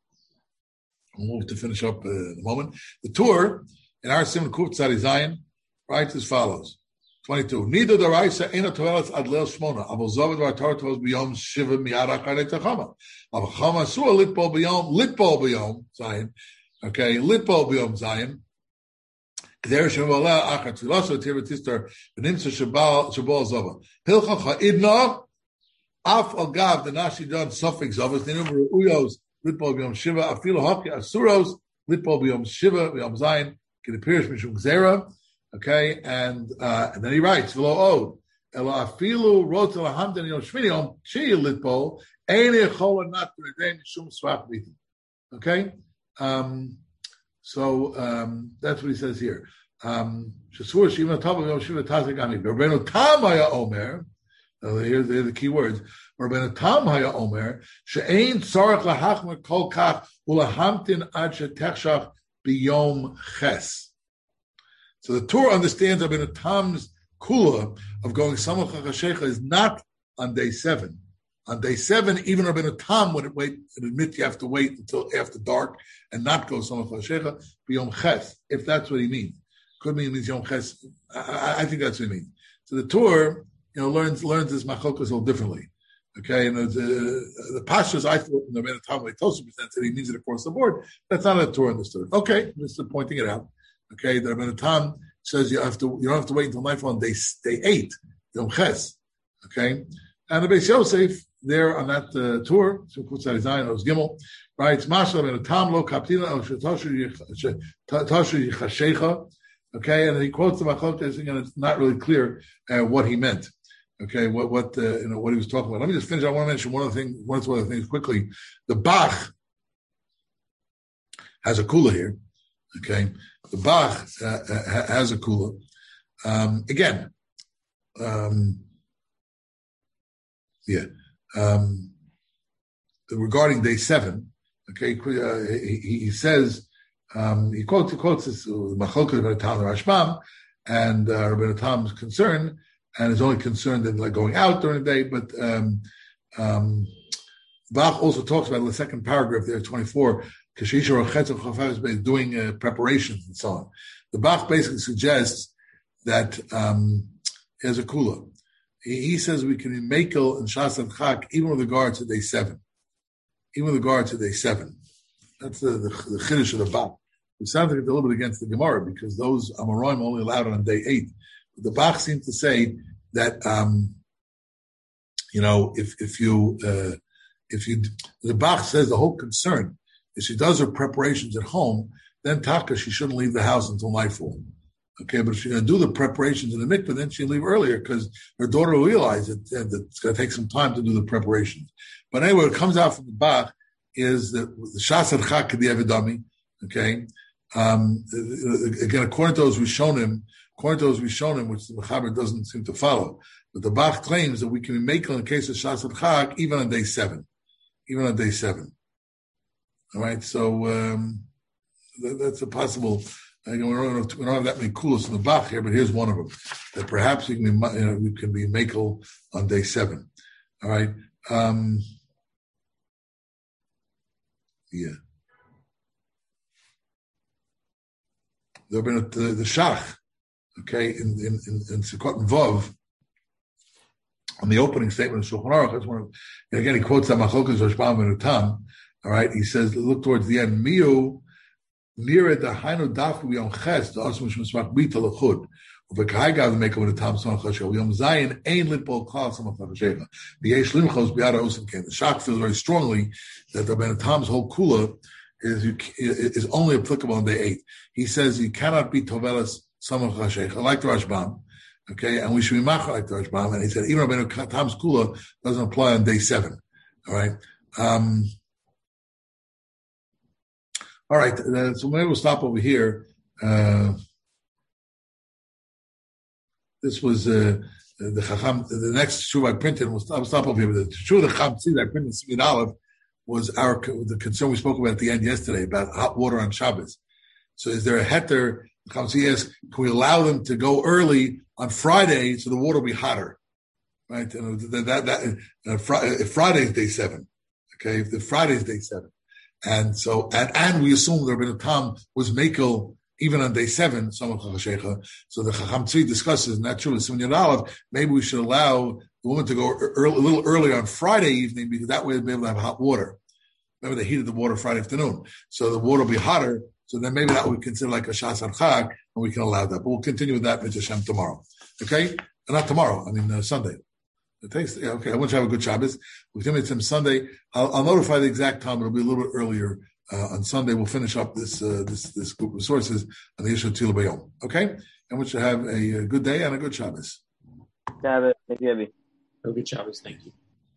We'll move to finish up uh, in a moment. The tour in our Simon Kuf Tzadi Zion writes as follows. twenty-two. Neither the Raisa ain't a toilet ad leil shmona. Avol zovid var Torah tovos b'yom shiva miyara karei techama. Avol chama sua litpol b'yom litpol b'yom Zion. Okay, litpol b'yom Zion. K'der shemaleh achar tfilaso tir v'tistar v'nimtza shabal shabal zova. Hilcha cha'idna af al gav the nashi don suffix zovas ninum uyos litpol b'yom shiva afilu haki asuros litpol b'yom shiva b'yom Zion. K'depirish mishum gzera. Okay, and uh, and then he writes, "V'lo od ela afilu rot lahamden yom shmini yom chi litpo ein echol not redeem shum swach miti." Okay, um, so um, that's what he says here. Um, Shesur shivna tava yom shiva tazegami. Rabbeinu Tam haya omer. Here's the key words. Rabbeinu Tam haya omer she'ein tzarich lahachmer kol kach ulahamtin ad shetechshach biyom ches. So the Torah understands that Rabbeinu Tam's kula of going Samach HaChashecha is not on day seven. On day seven, even Rabbeinu Tam would wait and admit you have to wait until after dark and not go Samach HaChashecha b'Yom Ches, if that's what he means. Could mean he means Yom Ches. I, I think that's what he means. So the Torah, you know, learns learns this machokas a little differently. Okay, and the the, the pastors I thought in the Rabbeinu Tam when he told that he means it across the board. That's not a Torah understood. Okay, just pointing it out. Okay, the Rabbeinu Tam says you have to you don't have to wait until nightfall on day day eight, Yom Ches. Okay, and the Beis Yosef there on that uh, tour, so Kutzar Zion Oz Gimel, writes Mashal Rabbeinu Tam lo kaptina el shetashu yichashecha. Okay, and he quotes the Machotes, and it's not really clear uh, what he meant. Okay, what what uh, you know what he was talking about. Let me just finish. I want to mention one of the things, one of the things quickly. The Bach has a kula here. Okay, the Bach uh, has a kula. Um, again, um, yeah. Um, regarding day seven, okay, uh, he, he says um, he quotes he quotes this Machlokes Rabbeinu Tam Rashbam, and uh, Rabbeinu Tam is concerned and is only concerned in like going out during the day. But um, um, Bach also talks about in the second paragraph there, twenty-four. Doing uh, preparations and so on. The Bach basically suggests that um, as a kula, he, he says we can be makel and shas and chak even with regard to day seven, even with regard to day seven. That's the the, the chiddush of the Bach. It sounds like it's a little bit against the Gemara because those Amoraim only allowed on day eight. But the Bach seems to say that um, you know if if you uh, if you the Bach says the whole concern. If she does her preparations at home, then taka, she shouldn't leave the house until nightfall. Okay, but if she's going to do the preparations in the mikveh, then she'll leave earlier because her daughter will realize that, that it's going to take some time to do the preparations. But anyway, what comes out from the Bach is that the shas adchak k'di evidami. Okay, um, again, according to those Rishonim, according to those Rishonim, which the Mechaber doesn't seem to follow, but the Bach claims that we can make in the case of shas adchak even on day seven, even on day seven. All right, so um, that, that's a possible. I know we don't, have, we don't have that many kulos in the Bach here, but here's one of them that perhaps we can be, you know, we can be makel on day seven. All right, um, yeah. There've been a, the, the Shach, okay, in in in, in Sukkot and Vav. On the opening statement of Shulchan Aruch, that's one of, and again he quotes that Machlokes Rashbam and Tam. All right, he says, look towards the end. Miu, near the Hainu Dafu Yom Ches, the Asmush Mismak Bita Lachud. V'kai gav the maker with the tam samach chashel. Yom zayin ein litbol klal samach chashel. V'yesh limchos b'yada osim ken. The Shach feels very strongly that the Ben Tam's whole kula is is only applicable on day eight. He says you cannot be tovelas samach chashel. I like the Rashbam, okay, and we should be machar like the Rashbam. And he said even Ben Tam's kula doesn't apply on day seven. All right. Um, all right. Uh, so maybe we'll stop over here. Uh, This was uh, the Chacham. The next shuv I printed was I'll stop over here. The shuv the Chacham that I printed in Aleph was our the concern we spoke about at the end yesterday about hot water on Shabbos. So is there a heter? The Chacham asks, can we allow them to go early on Friday so the water will be hotter? Right? And that that, that uh, Friday, Friday is day seven. Okay, if the Friday is day seven, and so and and we assume the Rebbeinu Tam was Mekel. Even on day seven, so the Chacham Tzvi discusses, not true, maybe we should allow the woman to go early, a little early on Friday evening because that way they'll be able to have hot water. Remember, they heated the water Friday afternoon. So the water will be hotter. So then maybe that we consider like a Shas on Chag, and we can allow that. But we'll continue with that with Hashem tomorrow. Okay? Uh, not tomorrow, I mean uh, Sunday. It takes, yeah, okay, I want you to have a good Shabbos. We'll continue with him Sunday. I'll, I'll notify the exact time. It'll be a little bit earlier. Uh, on Sunday, we'll finish up this uh, this this group of sources on the issue of Tila Bayom. Okay? And we should have a, a good day and a good Shabbos. Shabbos. Thank you, Abby. A good Shabbos. Thank you.